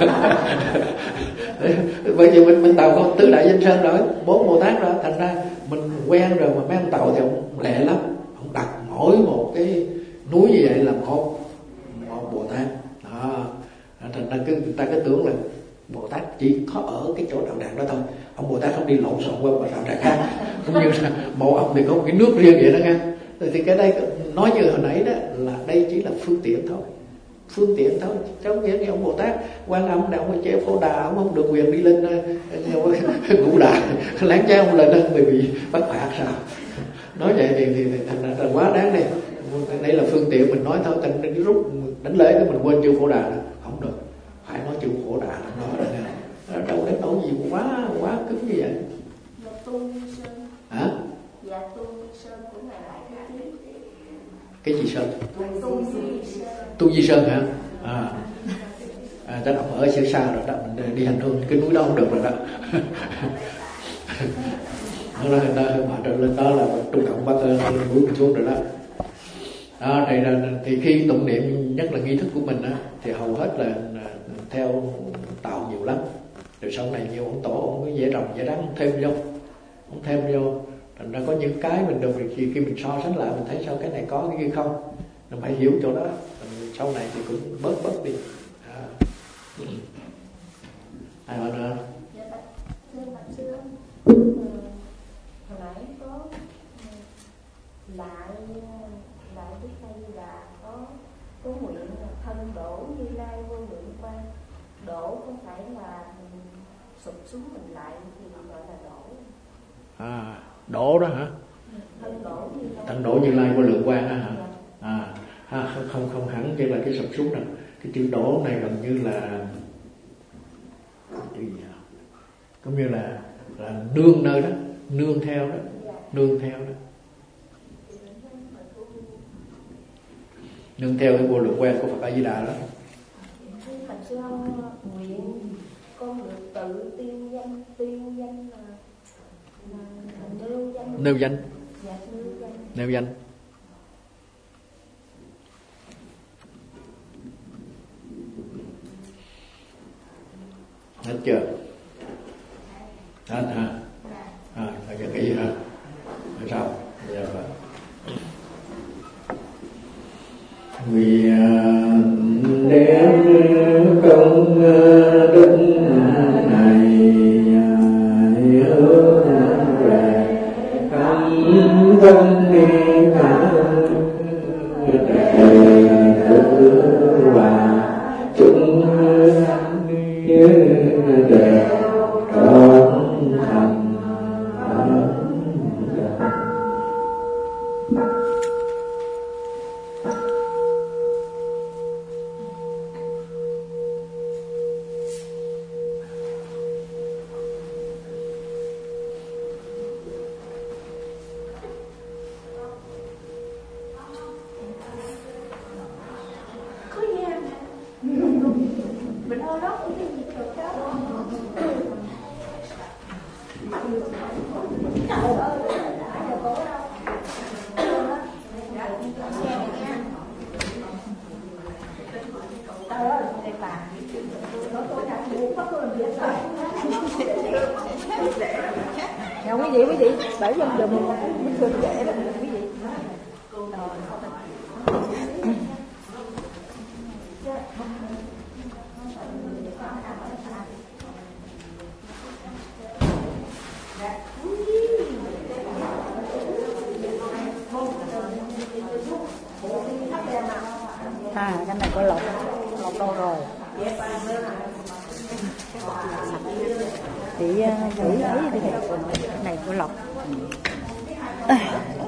Bởi vì mình Tàu có tứ đại danh sơn rồi, 4 Bồ Tát rồi, thành ra mình quen rồi. Mà mấy ông Tàu thì ông lẹ lắm, ông đặt mỗi một cái núi như vậy là một Bồ Tát. Thành ra người ta cứ tưởng là Bồ Tát chỉ có ở cái chỗ đạo tràng đó thôi. Ông Bồ Tát không đi lộn xộn qua đạo tràng khác. Cũng như là một ông thì có một cái nước riêng vậy đó nghe. Thì cái đây nói như hồi nãy đó là đây chỉ là phương tiện thôi. Phương tiện thôi. Trong nghĩa như ông Bồ Tát Quan Âm này, ông ở chế Phổ Đà, ông không được quyền đi lên Ngũ Đà. Láng trái ông lên đó bị bắt phạt sao. Nói vậy thì thành ra quá đáng đi. Đây là phương tiện mình nói thôi. Thành cái rút đánh lễ cái mình quên chữ Phổ Đà đó. Không được, phải nói chữ Phổ Đà nó rồi nè. Đâu đến nỗi gì quá cứng như vậy. Hả? Dạ Tu Sơn cũng là lại cái gì? Cái gì Sơn? Tu Di Sơn. Tu Di Sơn hả? Chắc ông ở xa xa rồi đó, mình đi hành hương cái núi đó không được rồi đó. Nó mà trở lên đó là Trung Cộng bắt núi mình xuống rồi đó. Thì khi tụng niệm, nhất là nghi thức của mình á, thì hầu hết là theo Tàu nhiều lắm. Rồi sau này nhiều ông tổ, ông có dễ trồng dễ đắng, ông thêm vô. Thành ra có những cái mình được khi mình so sánh lại mình thấy sao cái này có cái kia không, mình phải hiểu chỗ đó. Sau này thì cũng bớt đi. Ai hỏi nữa? Hồi nãy có lại Đức Thầy là có nguyện là thân đổ Như Lai vô lượng quang. Đổ không phải là sụp xuống mình lại thì gọi là đổ. Đổ đó hả? Thân đổ Như Lai vô lượng quang á hả? Không hẳn chỉ là cái sụp xuống đâu. Cái chữ đổ này gần như là chữ gì hả? Cũng như là nương nơi đó, nương theo đó. Nương theo cái vô lượng quang của Phật A Di Đà đó. Thành sư ông nguyện con được tự tiêu danh nêu danh. Nêu danh. Hết chưa? Hết hả? Bây giờ nghĩ hả? Sao? Bây giờ nguyện đem công đức này hướng về khắp thân cả đệ tử và chúng như đều trọn thành. Trời ơi, thầy bà, tôi đã buộc bắt tôi làm việc rồi. Nào quý vị bảy trong giờ mình thương dễ đó quý vị. Cái này có lọc đâu rồi chị ấy thì cái này của lọc